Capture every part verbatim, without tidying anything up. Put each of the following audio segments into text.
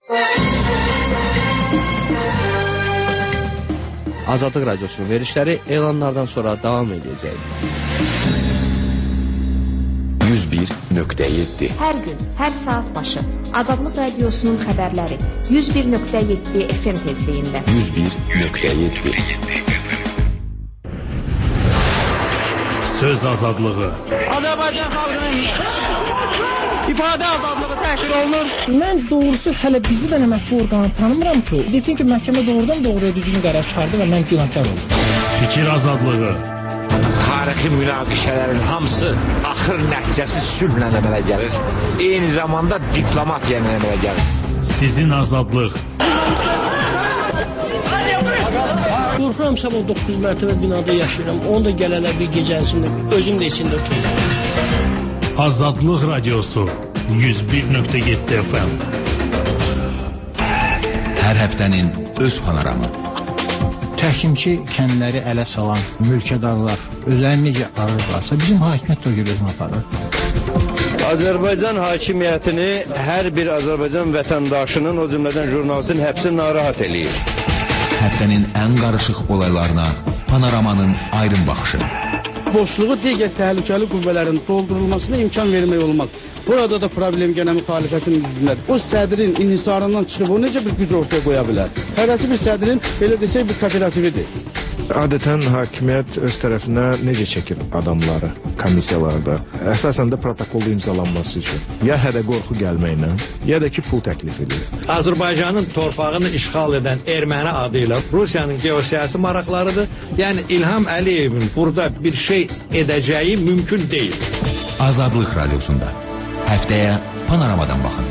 Azadlıq Radiosunun verilişləri elanlardan sonra davam edəcək. yüz bir nöqtə yeddi Hər gün, hər saat başı Azadlıq Radiosunun xəbərləri yüz bir nöqtə yeddi F M tezliyində. yüz bir nöqtə yeddi Söz azadlığı. Azərbaycan xalqının ifadə azadlığı təhqir olunur. Mən doğrusu hələ bizi də məhkəmə orqanı tanımıram ki, desin ki, məhkəmə doğrudan doğruya düzgün qərar çıxardı və mən günahkar oldum. Fikir azadlığı. Tarixi münaqişələrin hamısı axır nəticəsi sülhlə əmələ gəlir. Eyni zamanda diplomatiya ilə əmələ gəlir. Sizin azadlıq. Qorxuram sabah doqquz mərtəbə binada yaşayıram. Onu da gələlər bir gecə içində, özüm də içində uçurum. Azadlıq Radiosu yüz bir nöqtə yeddi F M. Hər həftənin öz panoramı. Təhkimçi kəndləri ələ salan mülkədarlar özlərini necə arırlarsa, bizim hakimiyyət də o gibi özünü aparır. Azərbaycan hakimiyyətini hər bir Azərbaycan vətəndaşının, o cümlədən jurnalistin həbsi narahat eləyir. Həftənin ən qarışıq olaylarına panoramanın aydın baxışı. Boşluğu digər təhlükəli qüvvələrin doldurulmasına imkan vermək olmaz. Burada da problem gənə müxalifətin üzvündədir. O sədrin inhisarından çıxıb o necə bir güc ortaya qoya bilər? Hərəsi bir sədrin, belə desək, bir kooperatividir. Adətən hakimiyyət öz tərəfinə necə çəkir adamları komissiyalarda? Əsasən də protokolda imzalanması üçün. Ya hədə qorxu gəlməklə, ya da ki pul təklif edir. Azərbaycanın torpağını işğal edən erməni adı ilə Rusiyanın geosiyasi maraqlarıdır. Yəni İlham Əliyevin burada bir şey edəcəyi mümkün deyil. Azadlıq Radiosunda həftəyə panoramadan baxın.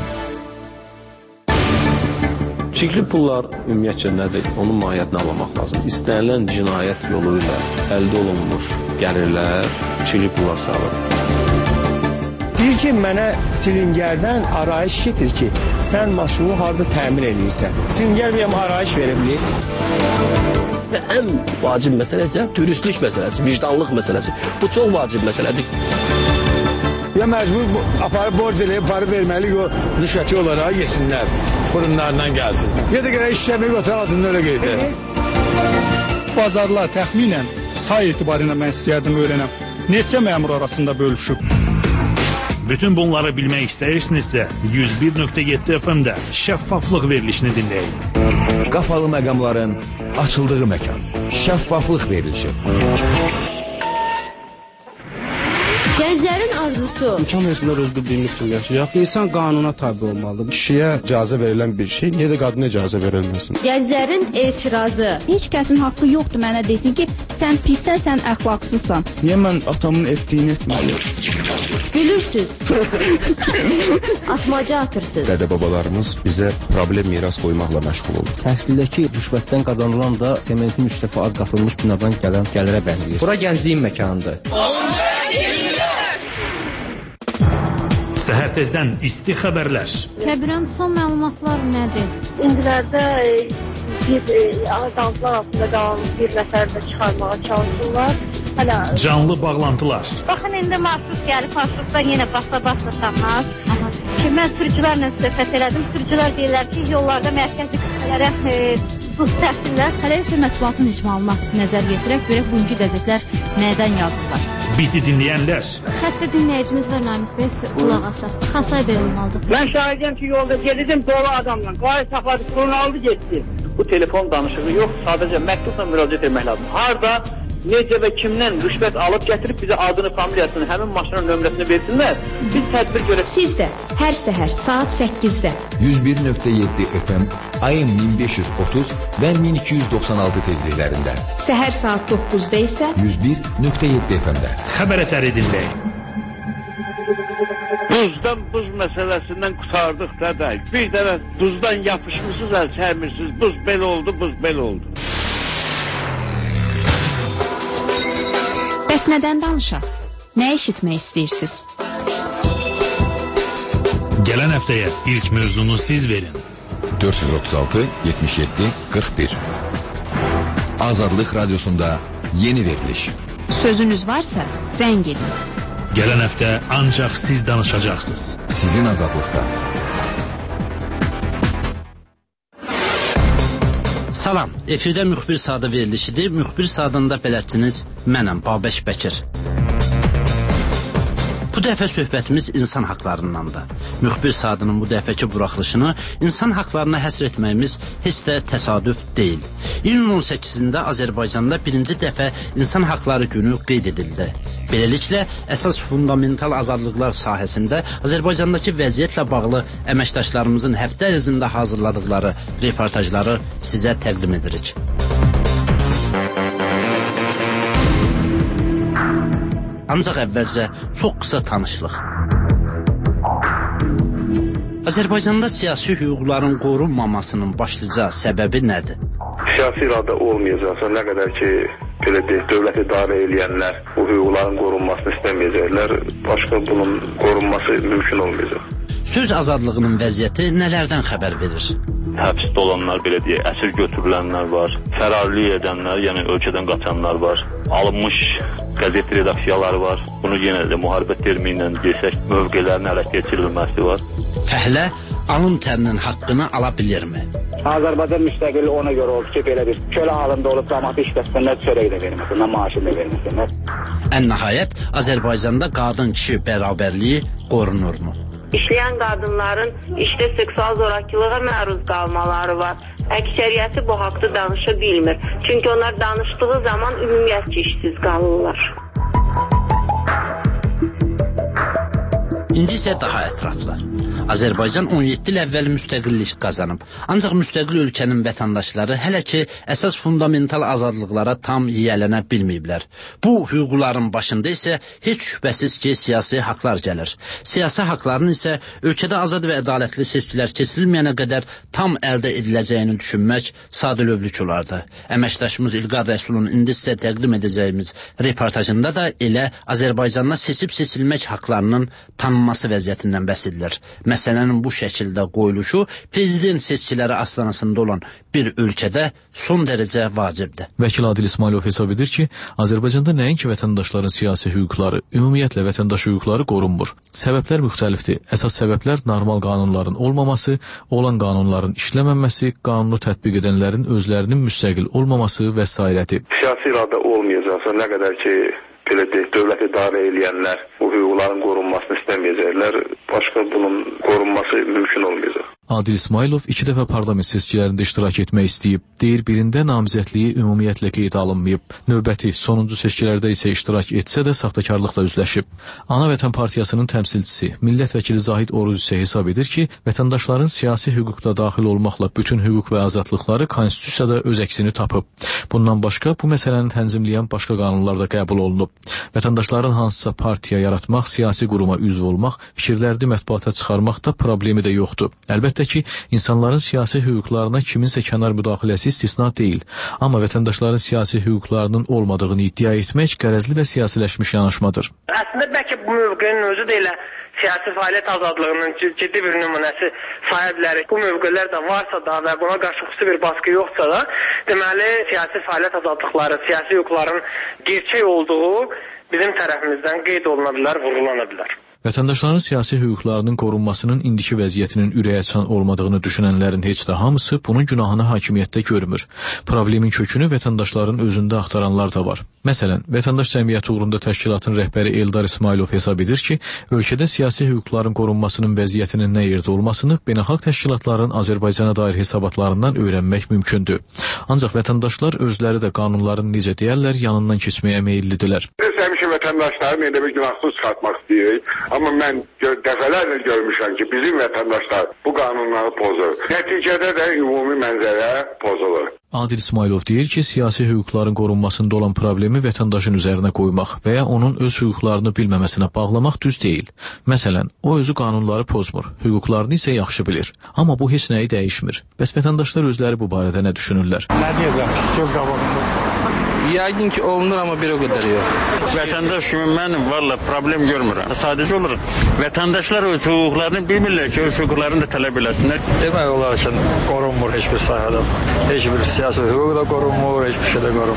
Çirkli pullar ümumiyyətcə nədir? Onun mahiyyətini anlamaq lazım. İstənilən cinayət yolu ilə əldə olunmuş gəlirlər çirkli pullar sağlar. Deyir ki, mənə çilingərdən arayış getir ki, sən maşını harada təmir edirsən. Çilingər bir arayış verebilir. Və ən vacib məsələ isə dürüstlük məsələsi, vicdanlıq məsələsi. Bu çox vacib məsələdir. Ya məcbur aparıb borc eləyib, para verməli o rüşvəti olaraq yesinlər. Burunlarından gəlsin. Ya da görə işləmək otur ağzında öyle qeydə. Bazarlar təxminən say etibarıyla mən istəyərdim öyrənəm. Neçə məmur arasında bölüşüb? Bütün bunları bilmək istəyirsinizsə yüz bir nöqtə yeddi F M-də şəffaflıq verilişini dinləyin. Qapalı məqamların açıldığı məkan. Şəffaflıq verilişi. Gənclərin arzusu. İmkan versinlər öz bildiyimiz kimi yaşayaq. İnsan qanuna tabi olmalıdır. Kişiyə icazə verilən bir şey, niyə də qadına icazə verilməsin? Gənclərin etirazı. Heç kəsin haqqı yoxdur mənə desin ki, sən pissən, sən əxlaqsızsan. Niyə mən atamın etdiyini etməliyim? Gülürsüz. Atmaca atırsınız. Dədə-babalarımız bizə problem miras qoymaqla məşğul olur. Təhsildəki rüşvətdən qazanılan da sementin üç dəfə az qatılmış binadan gələn gəlirə bənzəyir. Bura gəncliyin məkanıdır. Səhər tezdən isti xəbərlər. Kəbirən son məlumatlar nədir? İndilərdə bir azaltılar altında qalan bir nəfəri də çıxarmağa çalışırlar. Hələ... Canlı bağlantılar. Baxın, indi marşrut gəlib, marşrutdan yenə basa-basasanlar. Ki, mən sürücülərlə söhbət elədim. Sürücülər deyirlər ki, yollarda mərkəzi qüvvələrə buz təhsillər. Hələ isə mətbuatın icmalına nəzər yetirək, görək bugünkü qəzetlər nədən yazırlar. Bizi dinləyənlər. Xəttə dinləyicimiz var Namik Bey, qulaq asaq. Xasay Bey olmalıdır. Mən şahidəm ki, yolda gedirdim dolu adamla. Qay saxladı, kurunu aldı, getdi. Bu telefon danışığı yox, sadəcə məktubla müraciət etmək lazım. Harda, necə və kimdən rüşvət alıb gətirib bizə adını, familiyasını, həmin maşının nömrəsini versinlər. Biz tədbir görək. Siz də hər səhər saat səkkizdə yüz bir nöqtə yeddi F M, A M min beş yüz otuz və min iki yüz doxsan altı tezliklərində. Səhər saat doqquzda isə yüz bir nöqtə yeddi F M-də. Xəbər ətəri dinləyin. Duzdan buz məsələsindən qutardıq da da. Bir dənə duzdan yapışmışsınız, əl çərmirsiniz. Buz belə oldu, buz belə oldu. Bəs nədən danışaq? Nə eşitmək istəyirsiniz? Gələn həftəyə ilk mövzunu siz verin. dörd yüz otuz altı yetmiş yeddi qırx bir. Azadlıq Radiosunda yeni veriliş. Sözünüz varsa zəng edin. Gələn həftə ancaq siz danışacaqsınız. Sizin azadlıqda. Salam, efirdə müxbir sadə verilişidir. Müxbir sadında bələdçiniz mənəm, Babək Bəkir. Bu dəfə söhbətimiz insan haqlarındandır. Müxbir sadının bu dəfəki buraxılışını insan haqlarına həsr etməyimiz heç də təsadüf deyil. İyunun on səkkizində Azərbaycanda birinci dəfə insan haqları günü qeyd edildi. Beləliklə, əsas fundamental azadlıqlar sahəsində Azərbaycandakı vəziyyətlə bağlı əməkdaşlarımızın həftə ərzində hazırladıqları reportajları sizə təqdim edirik. Ancaq əvvəlcə çox qısa tanışlıq. Azərbaycanda siyasi hüquqların qorunmamasının başlıca səbəbi nədir? Siyasi iradə olmayacaqsa, nə qədər ki, belə deyək, dövlət idarə edənlər bu hüquqların qorunmasını istəməyəcəklər, başqa bunun qorunması mümkün olmayacaq. Söz azadlığının vəziyyəti nələrdən xəbər verir? Həbsdə olanlar, belə deyək, əsir götürülənlər var, fərarlıq edənlər, yəni ölkədən qaçanlar var, alınmış qəzet redaksiyaları var. Bunu yenə də müharibə termini ilə desək, mövqelərin ələ keçirilməsi var. Fəhlə alın tərinin haqqını ala bilirmi? Azərbaycan müstəqilliyi ona görə oldu ki, belə bir kölə halında olub cəmaatı işləsinlər, çörək də verməsinlər, maaşını da verməsinlər. Ən nəhayət, Azərbaycanda qadın-kişi bərabərliyi qorunurmu? İşləyən qadınların işdə seksual zorakılığa məruz qalmaları var. Əksəriyyəti bu haqda danışa bilmir. Çünki onlar danışdığı zaman ümumiyyətcə işsiz qalırlar. İndi isə daha ətraflı. Azərbaycan on yeddi il əvvəl müstəqillik qazanıb. Ancaq müstəqil ölkənin vətəndaşları hələ ki, əsas fundamental azadlıqlara tam yiyələnə bilməyiblər. Bu hüquqların başında isə heç şübhəsiz ki, siyasi haqlar gəlir. Siyasi haqların isə ölkədə azad və ədalətli seçkilər keçirilməyənə qədər tam əldə ediləcəyini düşünmək sadəlövlük olardı. Əməkdaşımız İlqar Rəsulun indi sizə təqdim edəcəyimiz reportajında da elə Azərbaycanda seçib seçilmək haqlarının tanınması vəziyyətindən bəhs edilir. Məsələnin bu şəkildə qoyuluşu prezident seçkiləri astanasında olan bir ölkədə son dərəcə vacibdir. Vəkil Adil İsmailov hesab edir ki, Azərbaycanda nəinki vətəndaşların siyasi hüquqları, ümumiyyətlə vətəndaş hüquqları qorunmur. Səbəblər müxtəlifdir. Əsas səbəblər normal qanunların olmaması, olan qanunların işləməməsi, qanunu tətbiq edənlərin özlərinin müstəqil olmaması və sairədir. Siyasi iradə olmayacaqsa, nə qədər ki, belə deyək, dövlət idarə edənlər bu hüquqların qorunmasını istəməyəcəklər, başqa bunun qorunması mümkün olmayacaq. Adil İsmailov iki dəfə parlament seçkilərində iştirak etmək istəyib. Deyir, birində namizədliyi ümumiyyətlə qeydə alınmayıb. Növbəti, sonuncu seçkilərdə isə iştirak etsə də saxtakarlıqla üzləşib. Ana Vətən Partiyasının təmsilçisi, millət vəkili Zahid Oruz isə hesab edir ki, vətəndaşların siyasi hüquqda daxil olmaqla bütün hüquq və azadlıqları konstitusiyada öz əksini tapıb. Bundan başqa, bu məsələni tənzimləyən başqa qanunlar da qəbul olunub. Vətəndaşların hansısa partiya yaratmaq, siyasi quruma üzv olmaq, fikirlərini mətbuata çıxarmaq da problemi də yoxdur. Əlbəttə ki, insanların siyasi hüquqlarına kiminsə kənar müdaxiləsi istisna deyil. Amma vətəndaşların siyasi hüquqlarının olmadığını iddia etmək qərəzli və siyasiləşmiş yanaşmadır. Əslində, bəlkə bu mövqenin özü də elə siyasi fəaliyyət azadlığının ciddi bir nümunəsi sayı bilərik. Bu mövqelər də varsa da və buna qarşı xüsusi bir baskı yoxsa da, deməli, siyasi fəaliyyət azadlıqları, siyasi hüquqların gerçək olduğu bizim tərəfimizdən qeyd oluna bilər, vurğulana bilər. Vətəndaşların siyasi hüquqlarının qorunmasının indiki vəziyyətinin ürəkaçan olmadığını düşünənlərin heç də hamısı bunun günahını hakimiyyətdə görmür. Problemin kökünü vətəndaşların özündə axtaranlar da var. Məsələn, Vətəndaş Cəmiyyəti uğrunda təşkilatın rəhbəri Eldar İsmailov hesab edir ki, ölkədə siyasi hüquqların qorunmasının vəziyyətinin nə yerdə olmasını beynəlxalq təşkilatların Azərbaycana dair hesabatlarından öyrənmək mümkündür. Ancaq vətəndaşlar özləri də qanunların necə deyərlər yanından keçməyə meyillidirlər. Biz həmişə vətəndaşların elə bir günahsız çıxartmaq istəyirik. Amma mən dəfələrlə görmüşəm ki, bizim vətəndaşlar bu qanunları pozur. Nəticədə də ümumi mənzərə pozulur. Adil İsmailov deyir ki, siyasi hüquqların qorunmasında olan problemi vətəndaşın üzərinə qoymaq və ya onun öz hüquqlarını bilməməsinə bağlamaq düz deyil. Məsələn, o özü qanunları pozmur, hüquqlarını isə yaxşı bilir. Amma bu heç nəyi dəyişmir. Bəs vətəndaşlar özləri bu barədə nə düşünürlər? Nə deyəcəm ki, göz qabağında? Yəqin ki, olunur, amma bir o qədər yox. Vətəndaş kimi mən valla problem görmürəm. Sadəcə olur. Vətəndaşlar öz hüquqlarını bilmirlər ki, öz hüquqlarını da tələb eləsinlər. Demək olar ki, qorunmur heç bir sahədə. Heç bir siyasi hüquq da qorunmur, heç bir şey də qorunmur.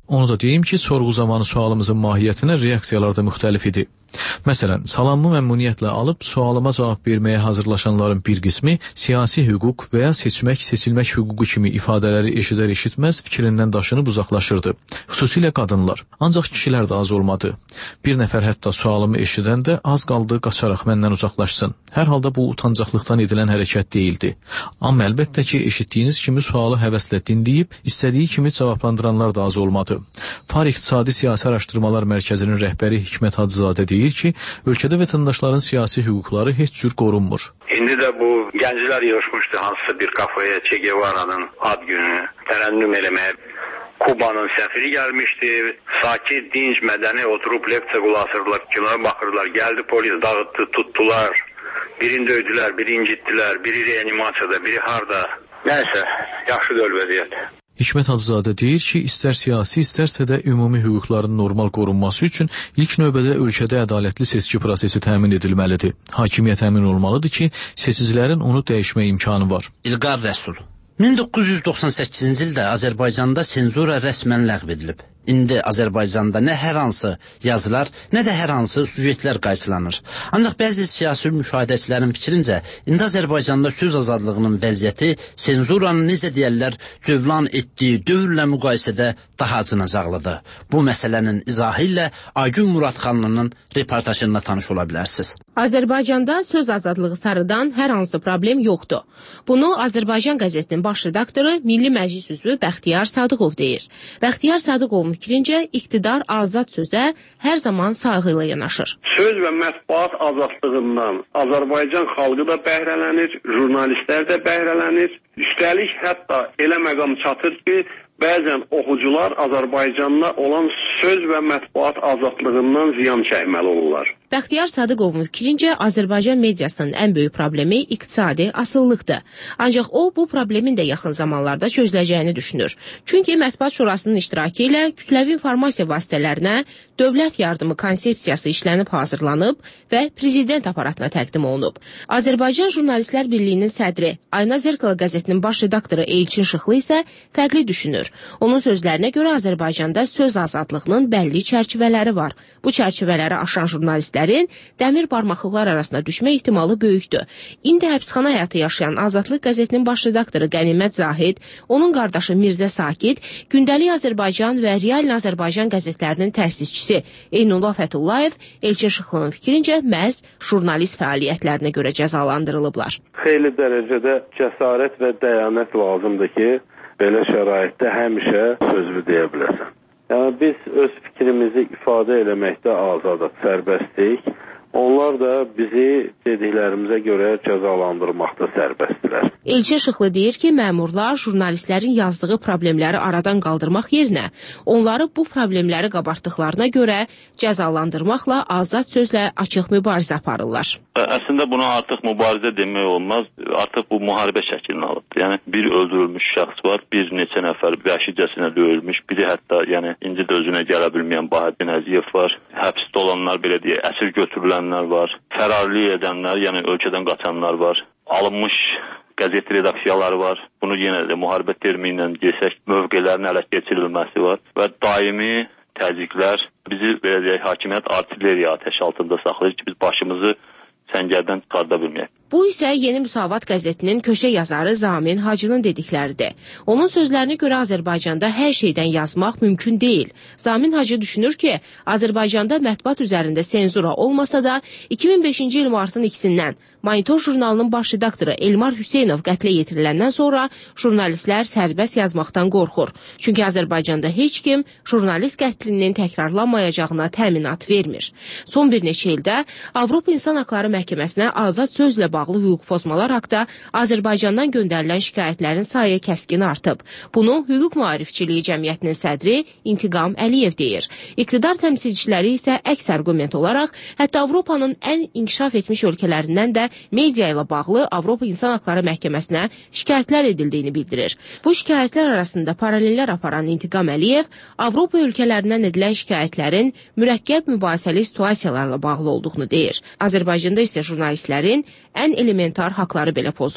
Onu da deyim ki, sorğu zamanı sualımızın mahiyyətinə reaksiyalar da müxtəlif idi. Məsələn, salamımı məmnuniyyətlə alıb sualıma cavab verməyə hazırlaşanların bir qismi siyasi hüquq və ya seçmək, seçilmək hüququ kimi ifadələri eşidər eşitməz fikrindən daşınıb uzaqlaşırdı. Xüsusilə qadınlar. Ancaq kişilər də az olmadı. Bir nəfər hətta sualımı eşidəndə az qaldı qaçaraq məndən uzaqlaşsın. Hər halda bu utancaqlıqdan edilən hərəkət deyildi. Amma əlbəttə ki, eşitdiyiniz kimi sualı həvəslə dinləyib, istədiyi kimi cavablandıranlar da az olmadı. Far İqtisadi Siyasi Araşdırmalar Mərkəzinin rəhbəri Hikmət Hacızadə deyir ki, ölkədə vətəndaşların siyasi hüquqları heç cür qorunmur. İndi də bu gənclər yığışmışdı hansısa bir kafaya Che Guevara'nın ad günü tərənnüm eləməyə. Kubanın səfiri gəlmişdi, sakit, dinc, mədəni oturub leksiya qulaq kimlərə baxırlar, gəldi polis dağıtdı, tutdular. Birini döydülər, biri incitdilər, biri reanimasiyada, biri harda. Nəysə, yaxşı döl vəziyyət. Hikmət Hacızadə deyir ki, istər siyasi, istərsə də ümumi hüquqların normal qorunması üçün ilk növbədə ölkədə ədalətli seçki prosesi təmin edilməlidir. Hakimiyyət əmin olmalıdır ki, seçicilərin onu dəyişmə imkanı var. İlqar Rəsul. min doqquz yüz doxsan səkkizinci ildə Azərbaycanda senzura rəsmən ləğv edilib. İndi Azərbaycanda nə hər hansı yazılar, nə də hər hansı sujetlər qayçılanır. Ancaq bəzi siyasi müşahidəçilərin fikrincə, indi Azərbaycanda söz azadlığının vəziyyəti senzuranın necə deyərlər, cövlan etdiyi dövrlə müqayisədə daha acınacaqlıdır. Bu məsələnin izahı ilə Aygün Muradxanlının reportajında tanış ola bilərsiniz. Azərbaycanda söz azadlığı sarıdan hər hansı problem yoxdur. Bunu Azərbaycan qəzetinin baş redaktoru Milli Məclis üzvü Bəxtiyar Sadıqov deyir. Bəxtiyar Sadıqovun fikrincə iqtidar azad sözə hər zaman sayğı ilə yanaşır. Söz və mətbuat azadlığından Azərbaycan xalqı da bəhrələnir, jurnalistlər də bəhrələnir. Üstəlik hətta elə məqam çatır ki, bəzən oxucular Azərbaycanla olan söz və mətbuat azadlığından ziyan çəkməli olurlar. Bəxtiyar Sadıqovun fikrincə Azərbaycan mediasının ən böyük problemi iqtisadi asılılıqdır. Ancaq o, bu problemin də yaxın zamanlarda çözüləcəyini düşünür. Çünki Mətbuat Şurasının iştirakı ilə kütləvi informasiya vasitələrinə dövlət yardımı konsepsiyası işlənib hazırlanıb və prezident aparatına təqdim olunub. Azərbaycan Jurnalistlər Birliyinin sədri, Ayna Zerkala qəzetinin baş redaktoru Elçin Şıxlı isə fərqli düşünür. Onun sözlərinə görə Azərbaycanda söz azadlığının bəlli çərçivələri var. Bu çərçivələri aşan jurnalistlərin dəmir barmaqlıqlar arasına düşmə ehtimalı böyükdür. İndi həbsxana həyatı yaşayan Azadlıq qəzetinin baş redaktoru Qənimət Zahid, onun qardaşı Mirzə Sakit, Gündəlik Azərbaycan və Real Azərbaycan qəzetlərinin təsisçisi Eynullah Fətullayev Elçin Şıxlının fikrincə məhz jurnalist fəaliyyətlərinə görə cəzalandırılıblar. Xeyli dərəcədə cəsarət və dəyanət lazımdır ki, belə şəraitdə həmişə sözlü deyə biləsən. Yəni, biz öz fikrimizi ifadə eləməkdə azadıq, sərbəstdik. Onlar da bizi dediklərimizə görə cəzalandırmaqda sərbəstdirlər. Elçin Şıxlı deyir ki, məmurlar jurnalistlərin yazdığı problemləri aradan qaldırmaq yerinə onları bu problemləri qabartdıqlarına görə cəzalandırmaqla azad sözlə açıq mübarizə aparırlar. Əslində buna artıq mübarizə demək olmaz, artıq bu müharibə şəklini alıbdır. Yəni bir öldürülmüş şəxs var, bir neçə nəfər vəhşicəsinə döyülmüş, biri hətta yəni indi də özünə gələ bilməyən Bahəddin Əziyev var, həbsdə olanlar belə deyə, əsir götürülənlər var, fərarlıq edənlər, yəni ölkədən qaçanlar var, alınmış qəzet redaksiyaları var. Bunu yenə də müharibə termini ilə desək, mövqelərin ələ keçirilməsi var və daimi təzyiqlər bizi belə deyək, hakimiyyət artilleriya atəşi altında saxlayır ki, biz başımızı səngərdən çıxarda bilməyək. Bu isə Yeni Müsavat qəzetinin köşə yazarı Zamin Hacının dedikləridir. Onun sözlərinə görə Azərbaycanda hər şeydən yazmaq mümkün deyil. Zamin Hacı düşünür ki, Azərbaycanda mətbuat üzərində senzura olmasa da iki min beşinci il martın ikisindən Monitor jurnalının baş redaktoru Elmar Hüseynov qətlə yetiriləndən sonra jurnalistlər sərbəst yazmaqdan qorxur. Çünki Azərbaycanda heç kim jurnalist qətlinin təkrarlanmayacağına təminat vermir. Son bir neçə ildə Avropa İnsan Haqları Məhkəməsinə azad sözlə bağlı hüquq pozmalar haqda Azərbaycandan göndərilən şikayətlərin sayı kəskin artıb. Bunu Hüquq Maarifçiliyi Cəmiyyətinin sədri İntiqam Əliyev deyir. İqtidar təmsilçiləri isə əks arqument olaraq hətta Avropanın ən inkişaf etmiş ölkələrindən də media ilə bağlı Avropa İnsan Haqları Məhkəməsinə şikayətlər edildiyini bildirir. Bu şikayətlər arasında paralellər aparan İntiqam Əliyev Avropa ölkələrindən edilən şikayətlərin mürəkkəb mübahisəli situasiyalarla bağlı olduğunu deyir. Azərbaycanda isə jurnalistlərin ən elementar haqları belə pozulur.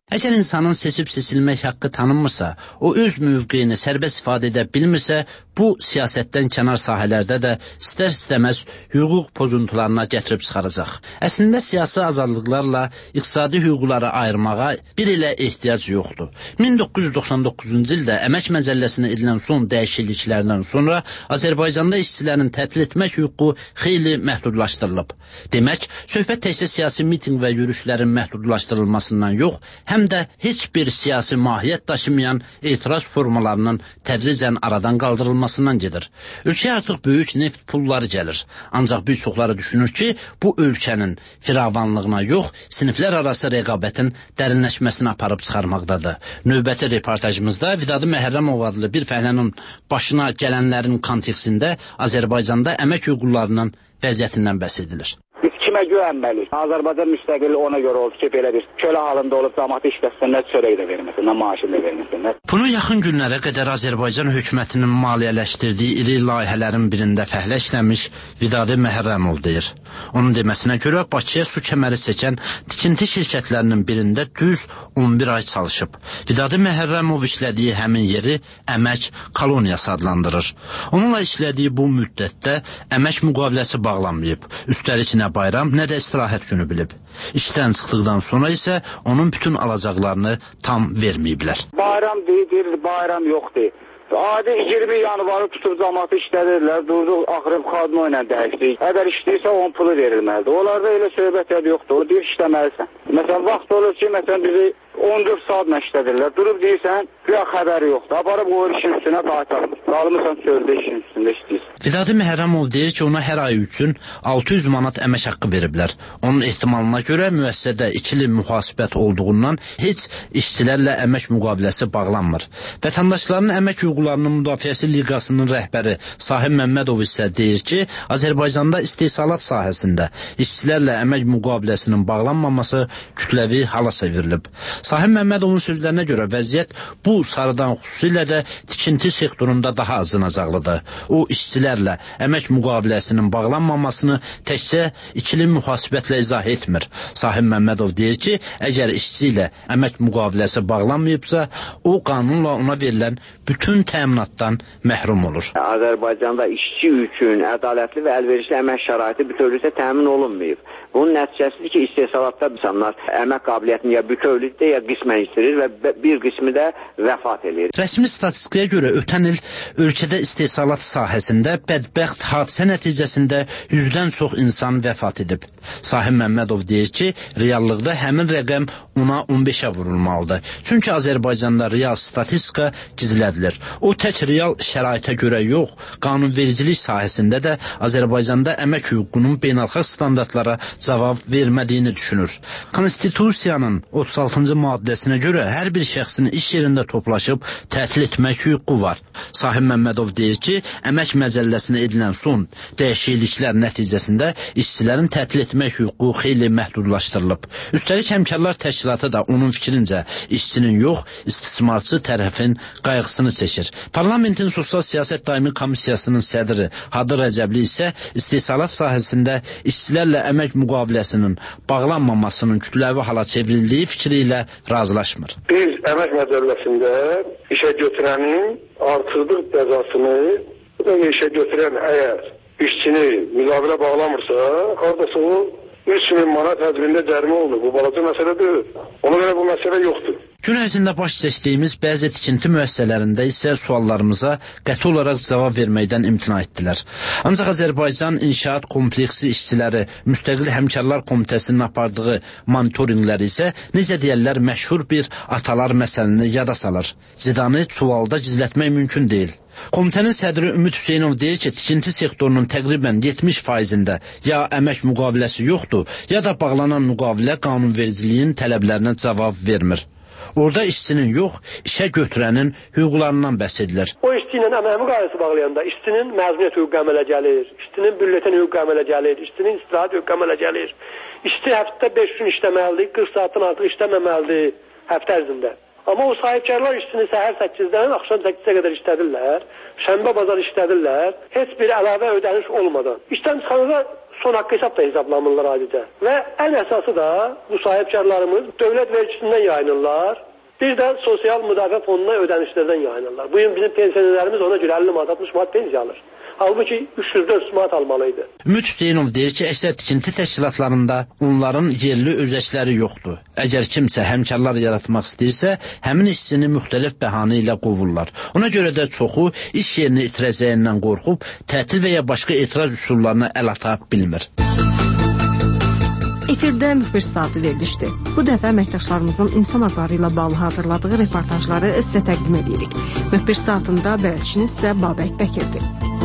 Əgər insanın seçib seçilmək haqqı tanınmırsa, o öz mövqeyini sərbəst ifadə edə bilmirsə, bu siyasətdən kənar sahələrdə də istər-istəməz hüquq pozuntularına gətirib çıxaracaq. Əslində siyasi azadlıqlarla iqtisadi hüquqları ayırmağa bir ilə ehtiyac yoxdur. min doqquz yüz doxsan doqquzuncu ildə Əmək Məcəlləsinə edilən son dəyişikliklərdən sonra Azərbaycanda işçilərin tətil etmək hüququ xeyli məhdudlaşdırılıb. Demək, söhbət təkcə siyasi mitinq və yürüşlərin məhdudlaşdırılmasından yox, həm də heç bir siyasi mahiyyət daşımayan etiraz formalarının tədricən aradan qaldırılmasından gedir. Ölkəyə artıq böyük neft pulları gəlir. Ancaq bir çoxları düşünür ki, bu ölkənin firavanlığına yox, siniflər arası rəqabətin dərinləşməsini aparıb çıxarmaqdadır. Növbəti reportajımızda Vidadi Məhərrəmov adlı bir fəhlənin başına gələnlərin kontekstində Azərbaycanda əmək hüquqlarının vəziyyətindən bəhs edilir. Kimə güvənməliyik? Azərbaycan müstəqilliyi ona görə oldu ki, belə bir kölə halında olub cəmaatı işləsinlər, çörək də verməsinlər, maaşı da verməsinlər. Bunu yaxın günlərə qədər Azərbaycan hökumətinin maliyyələşdirdiyi iri layihələrin birində fəhlə işləmiş Vidadi Məhərrəmov deyir. Onun deməsinə görə Bakıya su kəməri çəkən tikinti şirkətlərinin birində düz on bir ay çalışıb. Vidadi Məhərrəmov işlədiyi həmin yeri əmək koloniyası adlandırır. Onunla işlədiyi bu müddətdə əmək müqaviləsi bağlanmayıb. Üstəlik nə bayram, nə də istirahət günü bilib. İşdən çıxdıqdan sonra isə onun bütün alacaqlarını tam verməyiblər. Bayram deyil, deyil, bayram yoxdur. Adi iyirmi yanvarı tutub cəmaatı işlədirlər, durduq axırıb xadma ilə dəyişdik. Əgər işləyirsə on pulu verilməlidir. Onlarda elə söhbət yoxdur, o deyir işləməlisən. Məsələn, vaxt olur ki, məsələn bizi on dörd saatla işlədirlər. Durub deyirsən, ya xəbəri yoxdur. Aparıb qoyur işin üstünə qaytarır. Qalmısan çöldə işin üstündə işləyirsən. Vidadi Məhərrəmov deyir ki, ona hər ay üçün altı yüz manat əmək haqqı veriblər. Onun ehtimalına görə müəssisədə ikili mühasibət olduğundan heç işçilərlə əmək müqaviləsi bağlanmır. Vətəndaşların əmək hüquqlarının müdafiəsi liqasının rəhbəri Sahib Məmmədov isə deyir ki, Azərbaycanda istehsalat sahəsində işçilərlə əmək müqaviləsinin bağlanmaması kütləvi hala çevrilib. Sahib Məmmədovun sözlərinə görə vəziyyət bu sarıdan xüsusilə də tikinti sektorunda daha acınacaqlıdır. O, işçilərlə əmək müqaviləsinin bağlanmamasını təkcə ikili mühasibətlə izah etmir. Sahib Məmmədov deyir ki, əgər işçi ilə əmək müqaviləsi bağlanmayıbsa, o qanunla ona verilən bütün təminatdan məhrum olur. Azərbaycanda işçi üçün ədalətli və əlverişli əmək şəraiti bütövlükdə təmin olunmayıb. Bunun nəticəsidir ki, istehsalatda insanlar əmək qabiliyyətini ya bütövlükdə ya qismən itirir və bir qismi də vəfat edir. Rəsmi statistikaya görə ötən il ölkədə istehsalat sahəsində bədbəxt hadisə nəticəsində yüzdən çox insan vəfat edib. Sahib Məmmədov deyir ki, reallıqda həmin rəqəm ona on beşə vurulmalıdır. Çünki Azərbaycanda real statistika gizlədilir. O tək real şəraitə görə yox, qanunvericilik sahəsində də Azərbaycanda əmək hüququnun beynəlxalq standartlara cavab vermədiyini düşünür. Konstitusiyanın otuz altıncı maddəsinə görə hər bir şəxsin iş yerində toplaşıb tətil etmək hüququ var. Sahib Məmmədov deyir ki, Əmək Məcəlləsinə edilən son dəyişikliklər nəticəsində işçilərin tətil etmək hüququ xeyli məhdudlaşdırılıb. Üstəlik həmkarlar təşkilatı da onun fikrincə işçinin yox, istismarçı tərəfin qayğısını çəkir. Parlamentin Sosial Siyasət Daimi Komissiyasının sədri Hadı Rəcəbli isə istehsalat sahəsində işçilərlə əmək müqaviləsinin bağlanmamasının kütləvi hala çevrildiyi fikri ilə razılaşmır. Biz Əmək Məcəlləsində işə götürənin artırdıq cəzasını, bu da işə götürən əgər işçini müqavilə bağlamırsa, haradasa o üç min manat hədrində cərimə olur. Bu balaca məsələ deyil. Ona görə bu məsələ yoxdur. Gün ərzində baş çəkdiyimiz bəzi tikinti müəssisələrində isə suallarımıza qəti olaraq cavab verməkdən imtina etdilər. Ancaq Azərbaycan İnşaat Kompleksi işçiləri Müstəqil Həmkarlar Komitəsinin apardığı monitorinqləri isə necə deyərlər məşhur bir atalar məsələni yada salır. Zidanı çuvalda gizlətmək mümkün deyil. Komitənin sədri Ümid Hüseynov deyir ki, tikinti sektorunun təqribən yetmiş faizində ya əmək müqaviləsi yoxdur, ya da bağlanan müqavilə qanunvericiliyin tələblərinə cavab vermir. Orada işçinin yox, işə götürənin hüquqlarından bəhs edilir. O işçi ilə əmək müqaviləsi bağlayanda işçinin məzuniyyət hüququ əmələ gəlir, işçinin bülletin hüququ əmələ gəlir, işçinin istirahət hüququ əmələ gəlir. İşçi həftədə beş gün işləməlidir, qırx saatdan artıq işləməməlidir həftə ərzində. Amma o sahibkarlar işçini səhər səkkizdən axşam səkkizə qədər işlədirlər, şənbə bazar işlədirlər, heç bir əlavə ödəniş olmadan. İşdən çıxanda son haqqı hesab da hesablanırlar adicə. Və ən əsası da bu sahibkarlarımız dövlət vergisindən yayınırlar. Bir də sosial müdafiə fonuna ödənişlərdən yayınırlar. Bu gün bizim pensionerlərimiz ona görə əlli manat, altmış manat pensiya alır. Halbuki üç yüz dörd yüz manat almalıydı. Ümid Hüseynov deyir ki, əksər tikinti təşkilatlarında onların yerli özəkləri yoxdur. Əgər kimsə həmkarlar yaratmaq istəyirsə, həmin işçini müxtəlif bəhanə ilə qovurlar. Ona görə də çoxu iş yerini itirəcəyindən qorxub, tətil və ya başqa etiraz üsullarına əl ata bilmir. Efirdə müxbir saatı verilişdir. Bu dəfə əməkdaşlarımızın insan haqları ilə bağlı hazırladığı reportajları sizə təqdim edirik. Müxbir saatında bələdçiniz isə Babək Bəkirdir.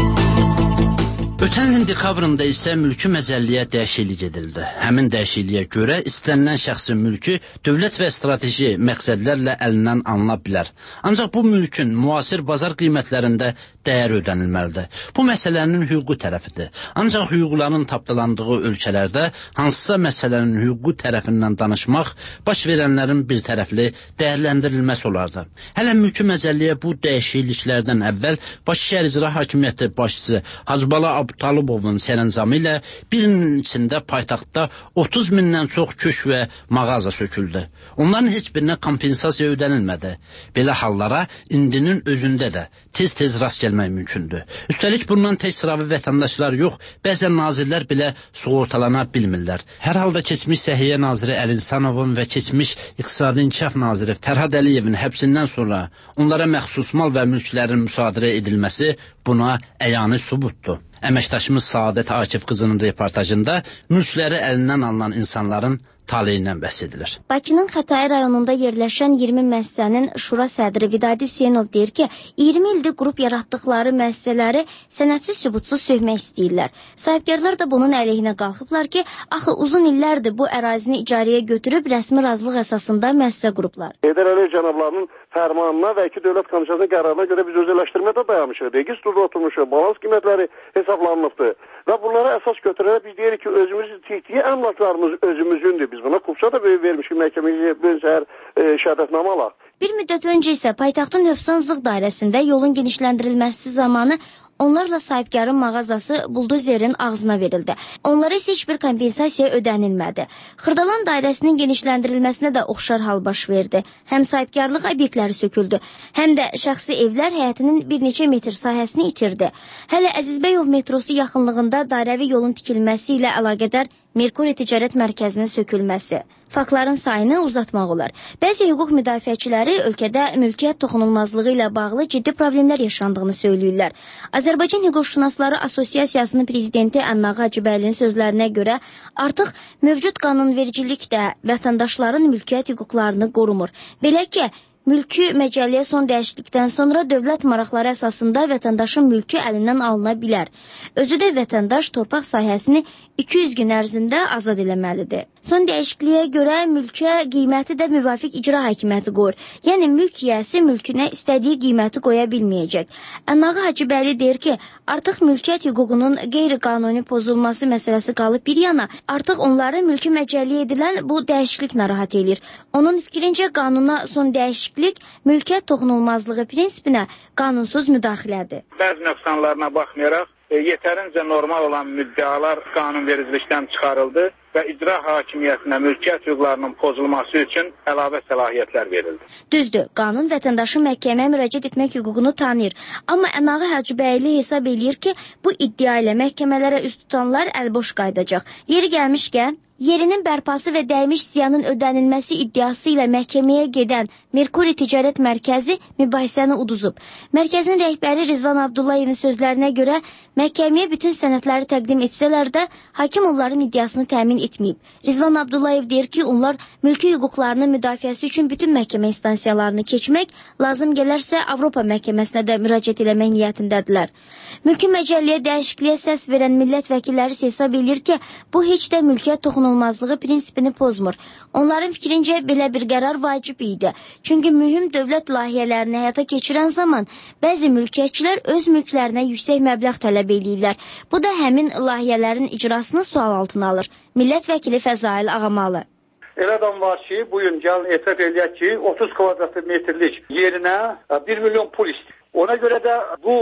Ötən ilin dekabrında isə mülki məcəlliyə dəyişiklik edildi. Həmin dəyişikliyə görə istənilən şəxsin mülkü dövlət və strateji məqsədlərlə əlindən alına bilər. Ancaq bu mülkün müasir bazar qiymətlərində dəyər ödənilməlidir. Bu məsələnin hüquqi tərəfidir. Ancaq hüquqların tapdalandığı ölkələrdə hansısa məsələnin hüquqi tərəfindən danışmaq baş verənlərin bir tərəfli dəyərləndirilməsi olardı. Hələ mülki məcəlliyə bu dəyişikliklərdən əvvəl Bakı Şəhər İcra Hakimiyyəti başçısı Hacıbala Talibovun sərəncamı ilə bir ilin içində paytaxtda otuz mindən çox köşk və mağaza söküldü. Onların heç birinə kompensasiya ödənilmədi. Belə hallara indinin özündə də tez-tez rast gəlmək mümkündür. Üstəlik bundan tək sıravi vətəndaşlar yox, bəzən nazirlər belə sığortalana bilmirlər. Hər halda keçmiş Səhiyyə naziri Əli İnsanovun və keçmiş İqtisadi İnkişaf naziri Fərhad Əliyevin həbsindən sonra onlara məxsus mal və mülklərin müsadirə edilməsi buna əyani sübutdur. Əməkdaşımız Saadət Akif qızının reportajında mülkləri əlindən alınan insanların taleyindən bəhs edilir. Bakının Xətai rayonunda yerləşən iyirmi müəssisənin şura sədri Vidadi Hüseynov deyir ki, iyirmi ildir qrup yaratdıqları müəssisələri sənədsiz sübutsuz söhmək istəyirlər. Sahibkarlar da bunun əleyhinə qalxıblar ki, axı uzun illərdir bu ərazini icarəyə götürüb rəsmi razılıq əsasında müəssisə qruplar. Heydər Əliyev cənablarının fərmanına və iki dövlət komissiyasının qərarına görə biz özəlləşdirmədə dayanmışıq. Registrdə oturmuşuq, balans qiymətləri hesablanılıbdır. Və bunlara əsas götürərək biz deyirik ki, özümüzün tikdiyi əmlaklarımız özümüzündür. Biz buna Qubsa da vermişik məhkəməyə səhər e, şəhadətnamə alaq. Bir müddət öncə isə paytaxtın Hövsan Zığ dairəsində yolun genişləndirilməsi zamanı onlarla sahibkarın mağazası buldozerin ağzına verildi. Onlara isə heç bir kompensasiya ödənilmədi. Xırdalan dairəsinin genişləndirilməsinə də oxşar hal baş verdi. Həm sahibkarlıq obyektləri söküldü, həm də şəxsi evlər həyətinin bir neçə metr sahəsini itirdi. Hələ Əzizbəyov metrosu yaxınlığında dairəvi yolun tikilməsi ilə əlaqədar Merkuri Ticarət Mərkəzinin sökülməsi. Faktların sayını uzatmaq olar. Bəzi hüquq müdafiəçiləri ölkədə mülkiyyət toxunulmazlığı ilə bağlı ciddi problemlər yaşandığını söyləyirlər. Azərbaycan Hüquqşünasları Assosiasiyasının prezidenti Ənnağı Hacıbəylinin sözlərinə görə artıq mövcud qanunvericilik də vətəndaşların mülkiyyət hüquqlarını qorumur. Belə ki, mülki məcəlləyə son dəyişiklikdən sonra dövlət maraqları əsasında vətəndaşın mülkü əlindən alına bilər. Özü də vətəndaş torpaq sahəsini iki yüz gün ərzində azad eləməlidir. Son dəyişikliyə görə mülkiyə qiyməti də müvafiq icra hakimiyyəti qoyur. Yəni mülk yiyəsi mülkünə istədiyi qiyməti qoya bilməyəcək. Ənnağı Hacıbəyli deyir ki, artıq mülkiyyət hüququnun qeyri-qanuni pozulması məsələsi qalıb bir yana, artıq onları mülki məcəlləyə edilən bu dəyişiklik narahat edir. Onun fikrincə qanuna son dəyişiklik mülkiyyət toxunulmazlığı prinsipinə qanunsuz müdaxilədir. Bəzi nöqsanlarına baxmayaraq, e, yetərincə normal olan müddəalar qanunvericilikdən çıxarıldı və icra hakimiyyətinə mülkiyyət hüquqlarının pozulması üçün əlavə səlahiyyətlər verildi. Düzdür, qanun vətəndaşın məhkəməyə müraciət etmək hüququnu tanıyır. Amma Ənnağı Hacıbəyli hesab eləyir ki, bu iddia ilə məhkəmələrə üst tutanlar əlboş qayıdacaq. Yeri gəlmişkən, yerinin bərpası və dəymiş ziyanın ödənilməsi iddiası ilə məhkəməyə gedən Merkuri Ticarət Mərkəzi mübahisəni uduzub. Mərkəzin rəhbəri Rizvan Abdullayevin sözlərinə görə məhkəməyə bütün sənədləri təqdim etsələr də hakim onların iddiasını təmin etməyib. Rizvan Abdullayev deyir ki, onlar mülki hüquqlarının müdafiəsi üçün bütün məhkəmə instansiyalarını keçmək, lazım gələrsə Avropa məhkəməsinə də müraciət eləmək niyyətindədirlər. Mülki məcəlləyə dəyişikliyə səs verən millət vəkilləri hesab edir ki, bu heç də mülkiyyət toxunulmazlığı prinsipini pozmur. Onların fikrincə belə bir qərar vacib idi. Çünki mühüm dövlət layihələrini həyata keçirən zaman bəzi mülkiyyətçilər öz mülklərinə yüksək məbləğ tələb edirlər. Bu da həmin layihələrin icrasını sual altına alır. Millət vəkili Fəzail Ağamalı. Elə adam var ki, bugün gəlin etiraf eləyək ki, otuz kvadrat metrlik yerinə bir milyon pul istəyir. Ona görə də bu